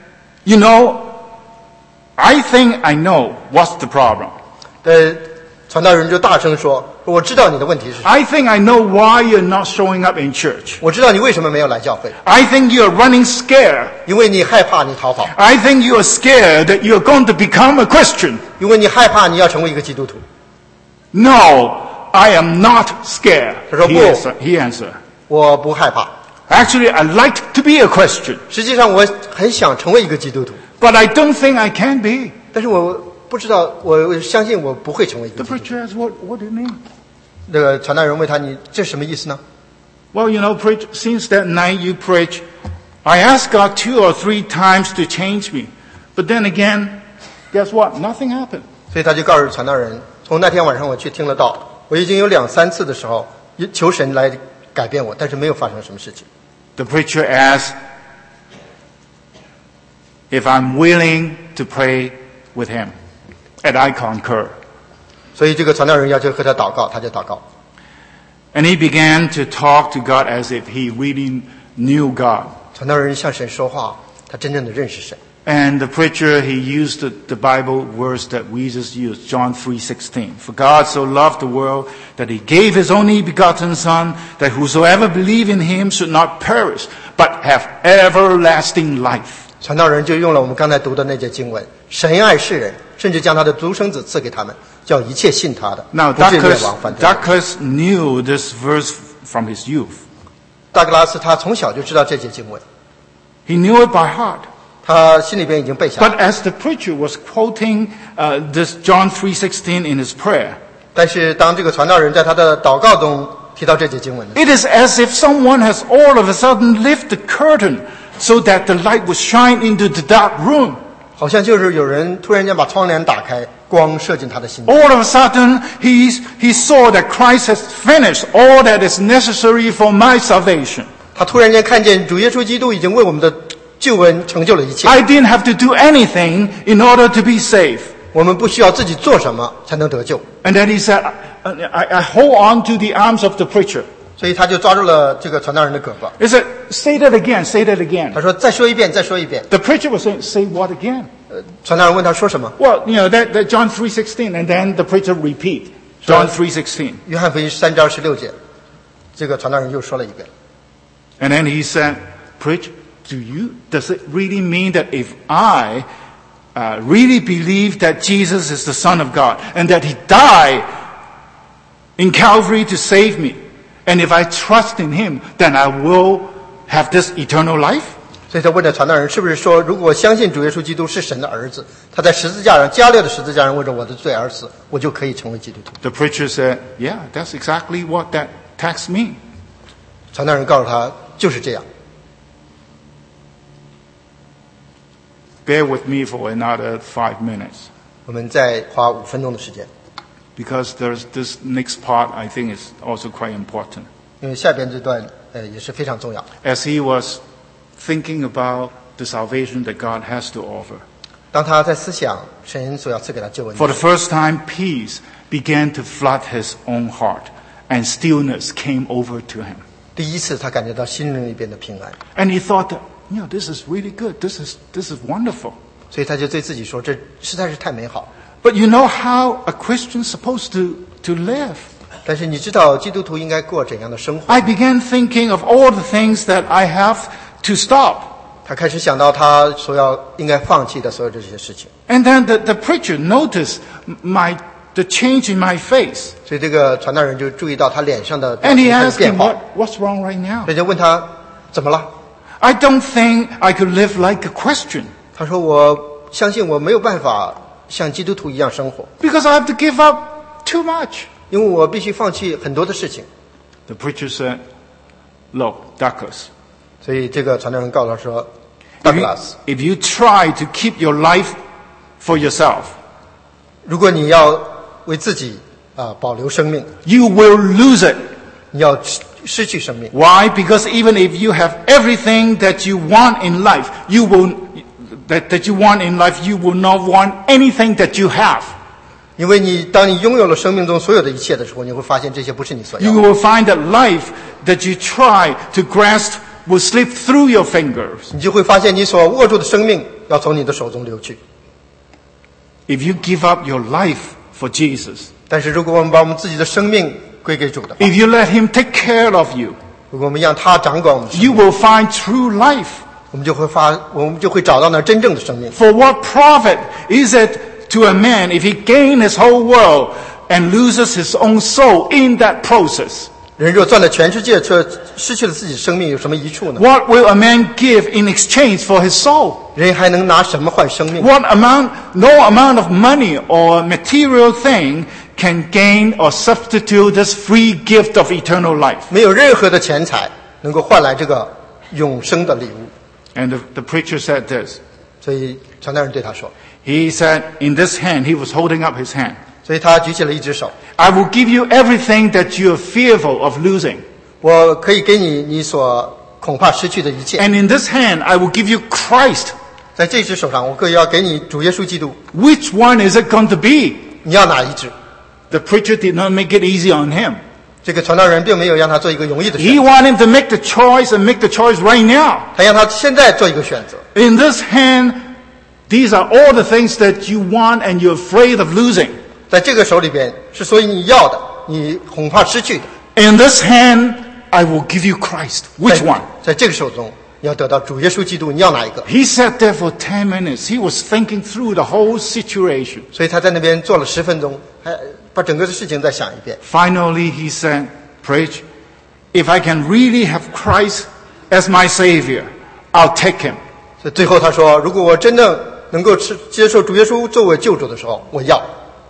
I think I know what's the problem. 传道人就大声说：“我知道你的问题是什么， I think I know why you're not showing up in church. 我知道你为什么没有来教会， I think you're running scared. 因为你害怕你逃跑， I think you're scared that you're going to become a Christian. 因为你害怕你要成为一个基督徒。 No, I am not scared. He answered. 我不害怕， Actually, I like to be a Christian, 实际上我很想成为一个基督徒， but I don't think I can be. 但是我不知道，我相信我不会成为一个 The 基督徒。 preacher asked, what do you mean? 那个传道人问他：“你这什么意思呢 Well, preach, since that night you preach, I asked God 2 or 3 times to change me. But then again, guess what? Nothing happened. 所以他就告诉传道人：“从那天晚上我去听了道，我已经有2、3次的时候求神来改变我，但是没有发生什么事情。” The preacher asked if I'm willing to pray with him. And I concur. 所以这个传道人要求和他祷告，他就祷告。 And he began to talk to God as if he really knew God. 传道人向神说话，他真正的认识神。 And the preacher, he used the Bible verse that we just used, John 3:16. For God so loved the world that he gave his only begotten Son, that whosoever believe in him should not perish, but have everlasting life. 传道人就用了我们刚才读的那节经文：神爱世人，甚至将他的独生子赐给他们，叫一切信他的 Now, 不至灭亡，反得永生。 Douglas knew this verse from his youth. 大格拉斯他从小就知道这节经文， He knew it by heart. 他心里边已经背下来。 But as the preacher was quoting this John 3:16 in his prayer, 但是当这个传道人在他的祷告中提到这节经文的时候， it is as if someone has all of a sudden lifted the curtain so that the light would shine into the dark room. 好像就是有人突然间把窗帘打开，光射进他的心里。 All of a sudden, he saw that Christ has finished all that is necessary for my salvation. 他突然间看见主耶稣基督已经为我们的救恩成就了一切， I didn't have to do anything in order to be saved. 我们不需要自己做什么才能得救。 And then he said, I hold on to the arms of the preacher. 所以他就抓住了这个传道人的胳膊。 He said, say that again, say that again. 他说：“再说一遍，再说一遍。 The preacher was saying, say what again? ” 传道人问他说什么？ Well, that John 3:16, and then the preacher repeat John 3:16. 约翰福音3章16节，这个传道人又说了一遍。 And then he said, preach, does it really mean that if I really believe that Jesus is the Son of God and that he died in Calvary to save me, and if I trust in him, then I will have this eternal life? 所以他问这传道人是不是说，如果我相信主耶稣基督是神的儿子，他在十字架上加略的十字架上为着我的罪而死，我就可以成为基督徒。 The preacher said, yeah, that's exactly what that text means. 传道人告诉他就是这样。 Bear with me for another 5 minutes. 我们再花5分钟的时间， Because there's this next part I think is also quite important. 因为下边这段也是非常重要。 As he was thinking about the salvation that God has to offer, 当他在思想神所要赐给他救恩 for the first time, peace began to flood his own heart, and stillness came over to him. 第一次他感觉到心灵里边的平安， And he thought that, this is really good. This is wonderful. 所以他就对自己说，这实在是太美好。 But you know how a Christian's supposed to live? 但是你知道基督徒应该过怎样的生活？ I began thinking of all the things that I have to stop. 他开始想到他所应该放弃的所有这些事情。 And then the preacher noticed the change in my face. 所以这个传道人就注意到他脸上的表 And 情 he 开始 asked 变 him, 化， what's wrong right now? 所以就问他怎么了？ I don't think I could live like a Christian 他说：“我相信我没有办法像基督徒一样生活， because I have to give up too much. 因为我必须放弃很多的事情。 The preacher said, look, Douglas, ” 所以这个传道人告诉他说 if you, ：“Douglas， if you try to keep your life for yourself, 如果你要为自己保留生命， you will lose it. 你要失去生命。 Why? Because even if you have everything that you want in life, you will not want anything that you have. 因为当你拥有了生命中所有的一切的时候，你会发现这些不是你所要 You 的。 will find that life that you try to grasp will slip through your fingers. 你就会发现你所握住的生命要从你的手中流去。 If you give up your life for Jesus, 但是如果我们把我们自己的生命归给主的话， if you let Him take care of you, 如果我们让他掌管我们的生 you 命， will find true life. 我们就会找到那真正的生命。 For what profit is it to a man if he gain his whole world and loses his own soul in that process? 人若赚了全世界，却失去了自己的生命，有什么益处呢？ What will a man give in exchange for his soul? 人还能拿什么换生命？ No amount of money or material thing can gain or substitute this free gift of eternal life. 没有任何的钱财能够换来这个永生的礼物。 And the preacher said this. 所以传道人对他说， He said, in this hand, he was holding up his hand. 所以他举起了一只手， I will give you everything that you are fearful of losing. 我可以给你所恐怕失去的一切。 And in this hand, I will give you Christ. 在这只手上，我可以要给你主耶稣基督， Which one is it going to be? 你要哪一只？ The preacher did not make it easy on him. 这个传道人并没有让他做一个容易的选 He 择， wanted him to make the choice and make the choice right now. 他让他现在做一个选择。 In this hand, these are all the things that you want and you're afraid of losing. 在这个手里边是所以你要的，你恐怕失去的。 In this hand, I will give you Christ. Which 在 one? 在这个手中，你要得到主耶稣基督，你要哪一个？ He sat there for 10 minutes. He was thinking through the whole situation. 所以他在那边坐了10分钟，还把整个的事情再想一遍。 Finally, he said, Preach, if I can really have Christ as my Savior, I'll take him. 所以最后他说，如果我真正能够接受主耶稣作为救主的时候，我要。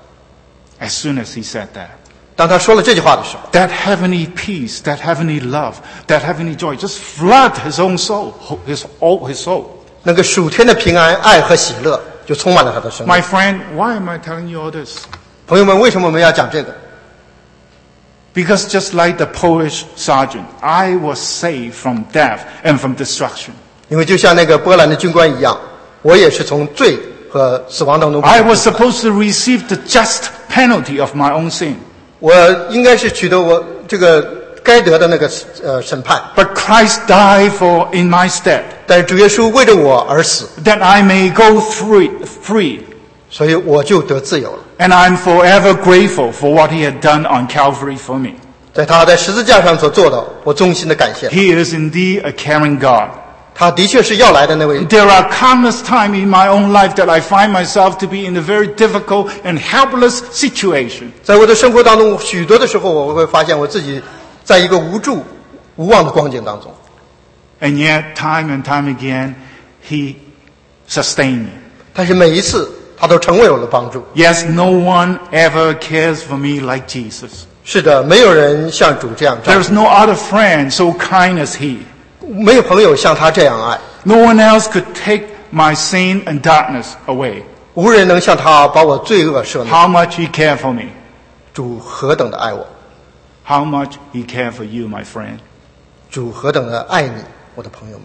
As soon as he said that, 当他说了这句话的时候， that heavenly peace, that heavenly love, that heavenly joy just flood his own soul, his soul. 那个属天的平安、爱和喜乐就充满了他的生命 My。friend, why am I telling you all this? 朋友们，为什么我们要讲这个？ Because just like the Polish sergeant, I was saved from death and from destruction. 因为就像那个波兰的军官一样，我也是从罪和死亡当中。 I was supposed to receive the just penalty of my own sin. 我应该是取得我这个该得的那个审判， But Christ died in my stead, 但是主耶稣为着我而死， that I may go free. 所以我就得自由了。 And I'm forever grateful for what he had done on Calvary for me. 在他在十字架上所做的，我衷心的感谢他。 He is indeed a caring God. 他的确是要来的那位。 There are countless times in my own life that I find myself to be in a very difficult and helpless situation. 在我的生活当中，许多的时候，我会发现我自己在一个无助、无望的光景当中。 And yet, time and time again, He sustained me. 但是每一次他都成为我的帮助。 Yes, no one ever cares for me like Jesus. 是的，没有人像主这样照 There's no other friend so kind as He. 顾，没有朋友像他这样爱， No one else could take my sin and darkness away. 无人能像他把我罪恶赦免。 How much He cared for me. 主何等的爱我， How much He cared for you, my friend. 主何等的爱你，我的朋友们。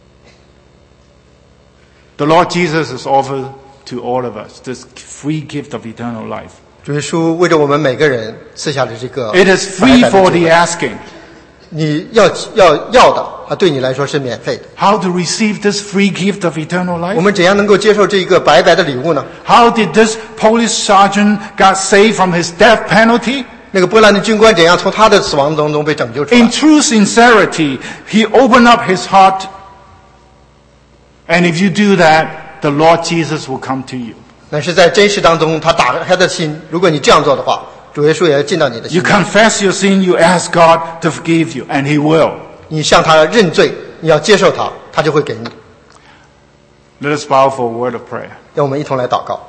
The Lord Jesus has offered to all of us this free gift of eternal life. 主耶稣为着我们每个人赐下了这个 It is free 白白的 for 救 the 恩 asking. 你要的，它对你来说是免费的。 How to receive this free gift of eternal 我 life? 们怎样能够接受这个白白的礼物呢？ How did this police sergeant got saved from his death penalty? 那个波兰的军官怎样从他的死亡当中被拯救出 In 来？ true sincerity, he opened up his heart. And if you do that, the Lord Jesus will come to you. 那是在真实当中，他打开他的心。如果你这样做的话，主耶稣也要进到你的 You 心里。 confess your sin, you ask God to forgive you, and He will. 你向他认罪，你要接受他，他就会给你。 Let us bow for a word of prayer. 让我们一同来祷告。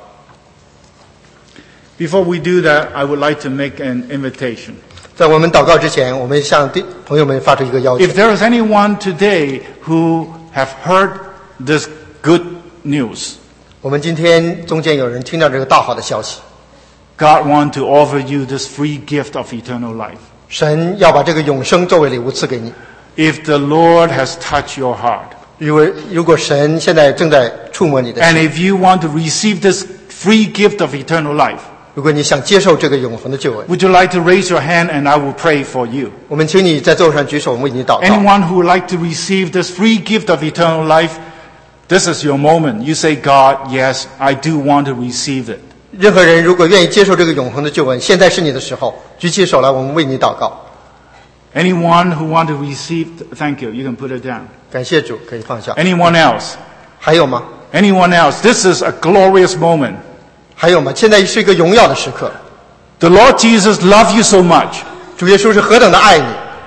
Before we do that, I would like to make an invitation. 在我们祷告之前，我们向朋友们发出一个邀请 If。there is anyone today who have heard this good news, 我们今天中间有人听到这个大好的消息， God wants to offer you this free gift of eternal life. 神要把这个永生作为礼物赐给你。 If the Lord has touched your heart, 如果神现在正在触摸你的 and 心， if you want to receive this free gift of eternal life, 如果你想接受这个永恒的救恩， would you like to raise your hand and I will pray for you? 我们请你在座位上举手，我们为你祷告。 Anyone who would like to receive this free gift of eternal life, this is your moment. You say, God, yes, I do want to receive it. 任何人如果愿意接受这个永恒的救恩，现在是你的时候，举起手来，我们为你祷告。 Anyone who want to receive, thank you. You can put it down. 感谢主，可以放下。 Anyone else? 还有吗？ Anyone else? This is a glorious moment. 还有吗？现在是一个荣耀的时刻。 The Lord Jesus loves you so much. 主耶稣是何等的爱你，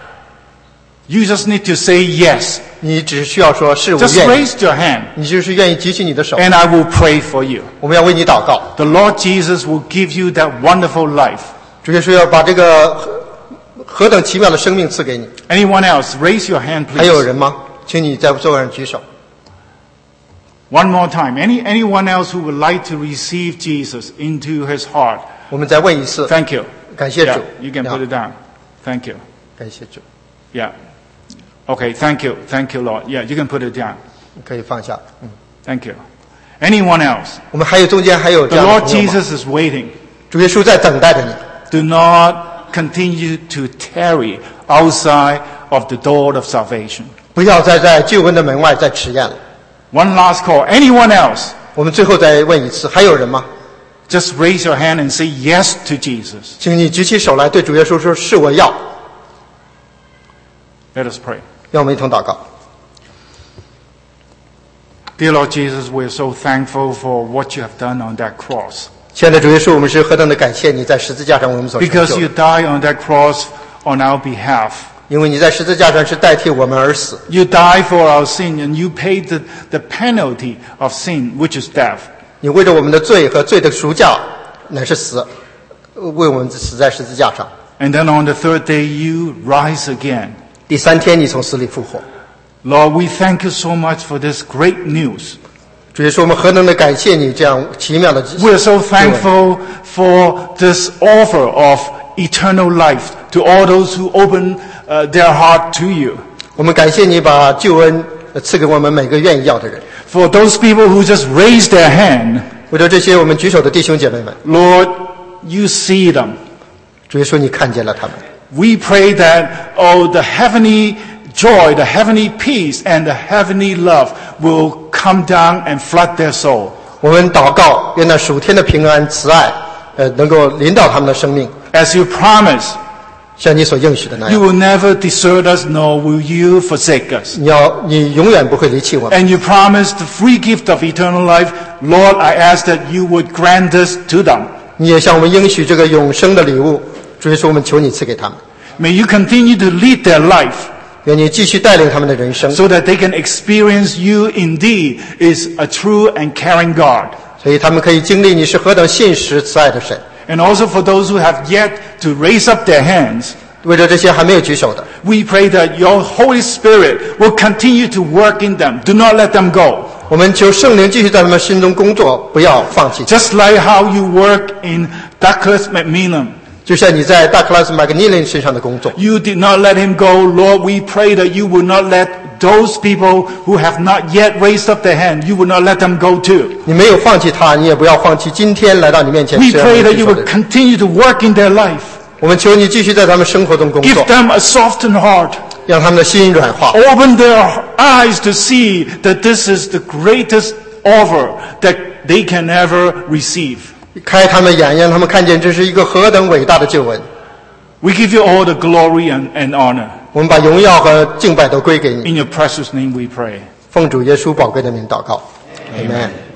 You just need to say yes. 你只需要说是我 Just 愿意， raise your hand 你就是愿意举起你的手， and I will pray for you. 我们要为你祷告。 The Lord Jesus will give you that wonderful life. 主耶稣要把这个何等奇妙的生命赐给你。 Anyone else? Raise your hand, 还有 please. 人吗？请你在座位上举手。 One more time. Anyone else who would like to receive Jesus into his heart? 我们再问一次， Thank you. 感谢主 Yeah,。you can put it down. Thank you. 感谢主， Yeah. Okay, thank you. Thank you, Lord. Yeah, you can put it down. 可以放下。 Thank you. Anyone else? 我们还有中间还有这 The 样的 Lord 朋友吗？ Jesus is waiting. 主耶稣在等待着你， Do not continue to tarry outside of the door of salvation. 不要再在救恩的门外再迟延了。 One last call. Anyone else? 我们最后再问一次，还有人吗？ Just raise your hand and say yes to Jesus. 请你举起手来，对主耶稣说：“是我要。 Let us pray. ” 让我们一同祷告。 Dear Lord Jesus, we are so thankful for what you have done on that cross. 亲爱的主耶稣，我们是何等的感谢你在十字架上为我们所成 Because 就 you 的， died on that cross on our behalf. 因为你在十字架上是代替我们而死， You died for our sin and you paid the penalty of sin, which is death. 你为着我们的罪和罪的赎价乃是死，为我们死在十字架上。 And then on the third day, you rise again. 第三天你从死里复活。 Lord, we thank you so much for this great news. 主耶稣，我们何等的感谢你这样奇妙的 We are so thankful for this offer of eternal life to all those who open their heart to you. 我们感谢你把救恩赐给我们每个愿意要的人。 For those people who just raise their hand, 为着这些我们举手的弟兄姐妹们， Lord, you see them. 主耶稣，你看见了他们。 We pray that, the heavenly joy, the heavenly peace, and the heavenly love will come down and flood their soul. 我们祷告，愿那属天的平安、慈爱，能够临到他们的生命， As you promise, 像你所应许的那 you 样。 will never desert us, nor will you forsake us. 你永远不会离弃我们。 And you promised the free gift of eternal life. Lord, I ask that you would grant this to them. 你也向我们应许这个永生的礼物。主耶稣，我们求你赐给他们。 May you continue to lead their life. 愿你继续带领他们的人生， so that they can experience you indeed is a true and caring God. 所以他们可以经历你是何等信实慈爱的神。 And also for those who have yet to raise up their hands, 为着这些还没有举手的， we pray that your Holy Spirit will continue to work in them. Do not let them go. 我们求圣灵继续在他们心中工作，不要放弃。 Just like how you work in Douglas McMillan. 就像你在大克拉斯麦克尼林身上的工作， You did not let him go. Lord, we pray that you will not let those people who have not yet raised up their hand, you will not let them go too. 你没有放弃他，你也不要放弃今天来到你面前 We 虽然 pray 没有 that 举 you 手 will 的人。 continue to work in their life. 我们求你继续在他们生活中工 Give 作， them a softened heart. 让他们的心软化， Open their eyes to see that this is the greatest offer that they can ever receive. 开他们的眼，让他们看见这是一个何等伟大的救恩。 We give you all the glory and honor. 我们把荣耀和敬拜都归给你。 In your precious name we pray. 奉主耶稣宝贵的名祷告，阿门。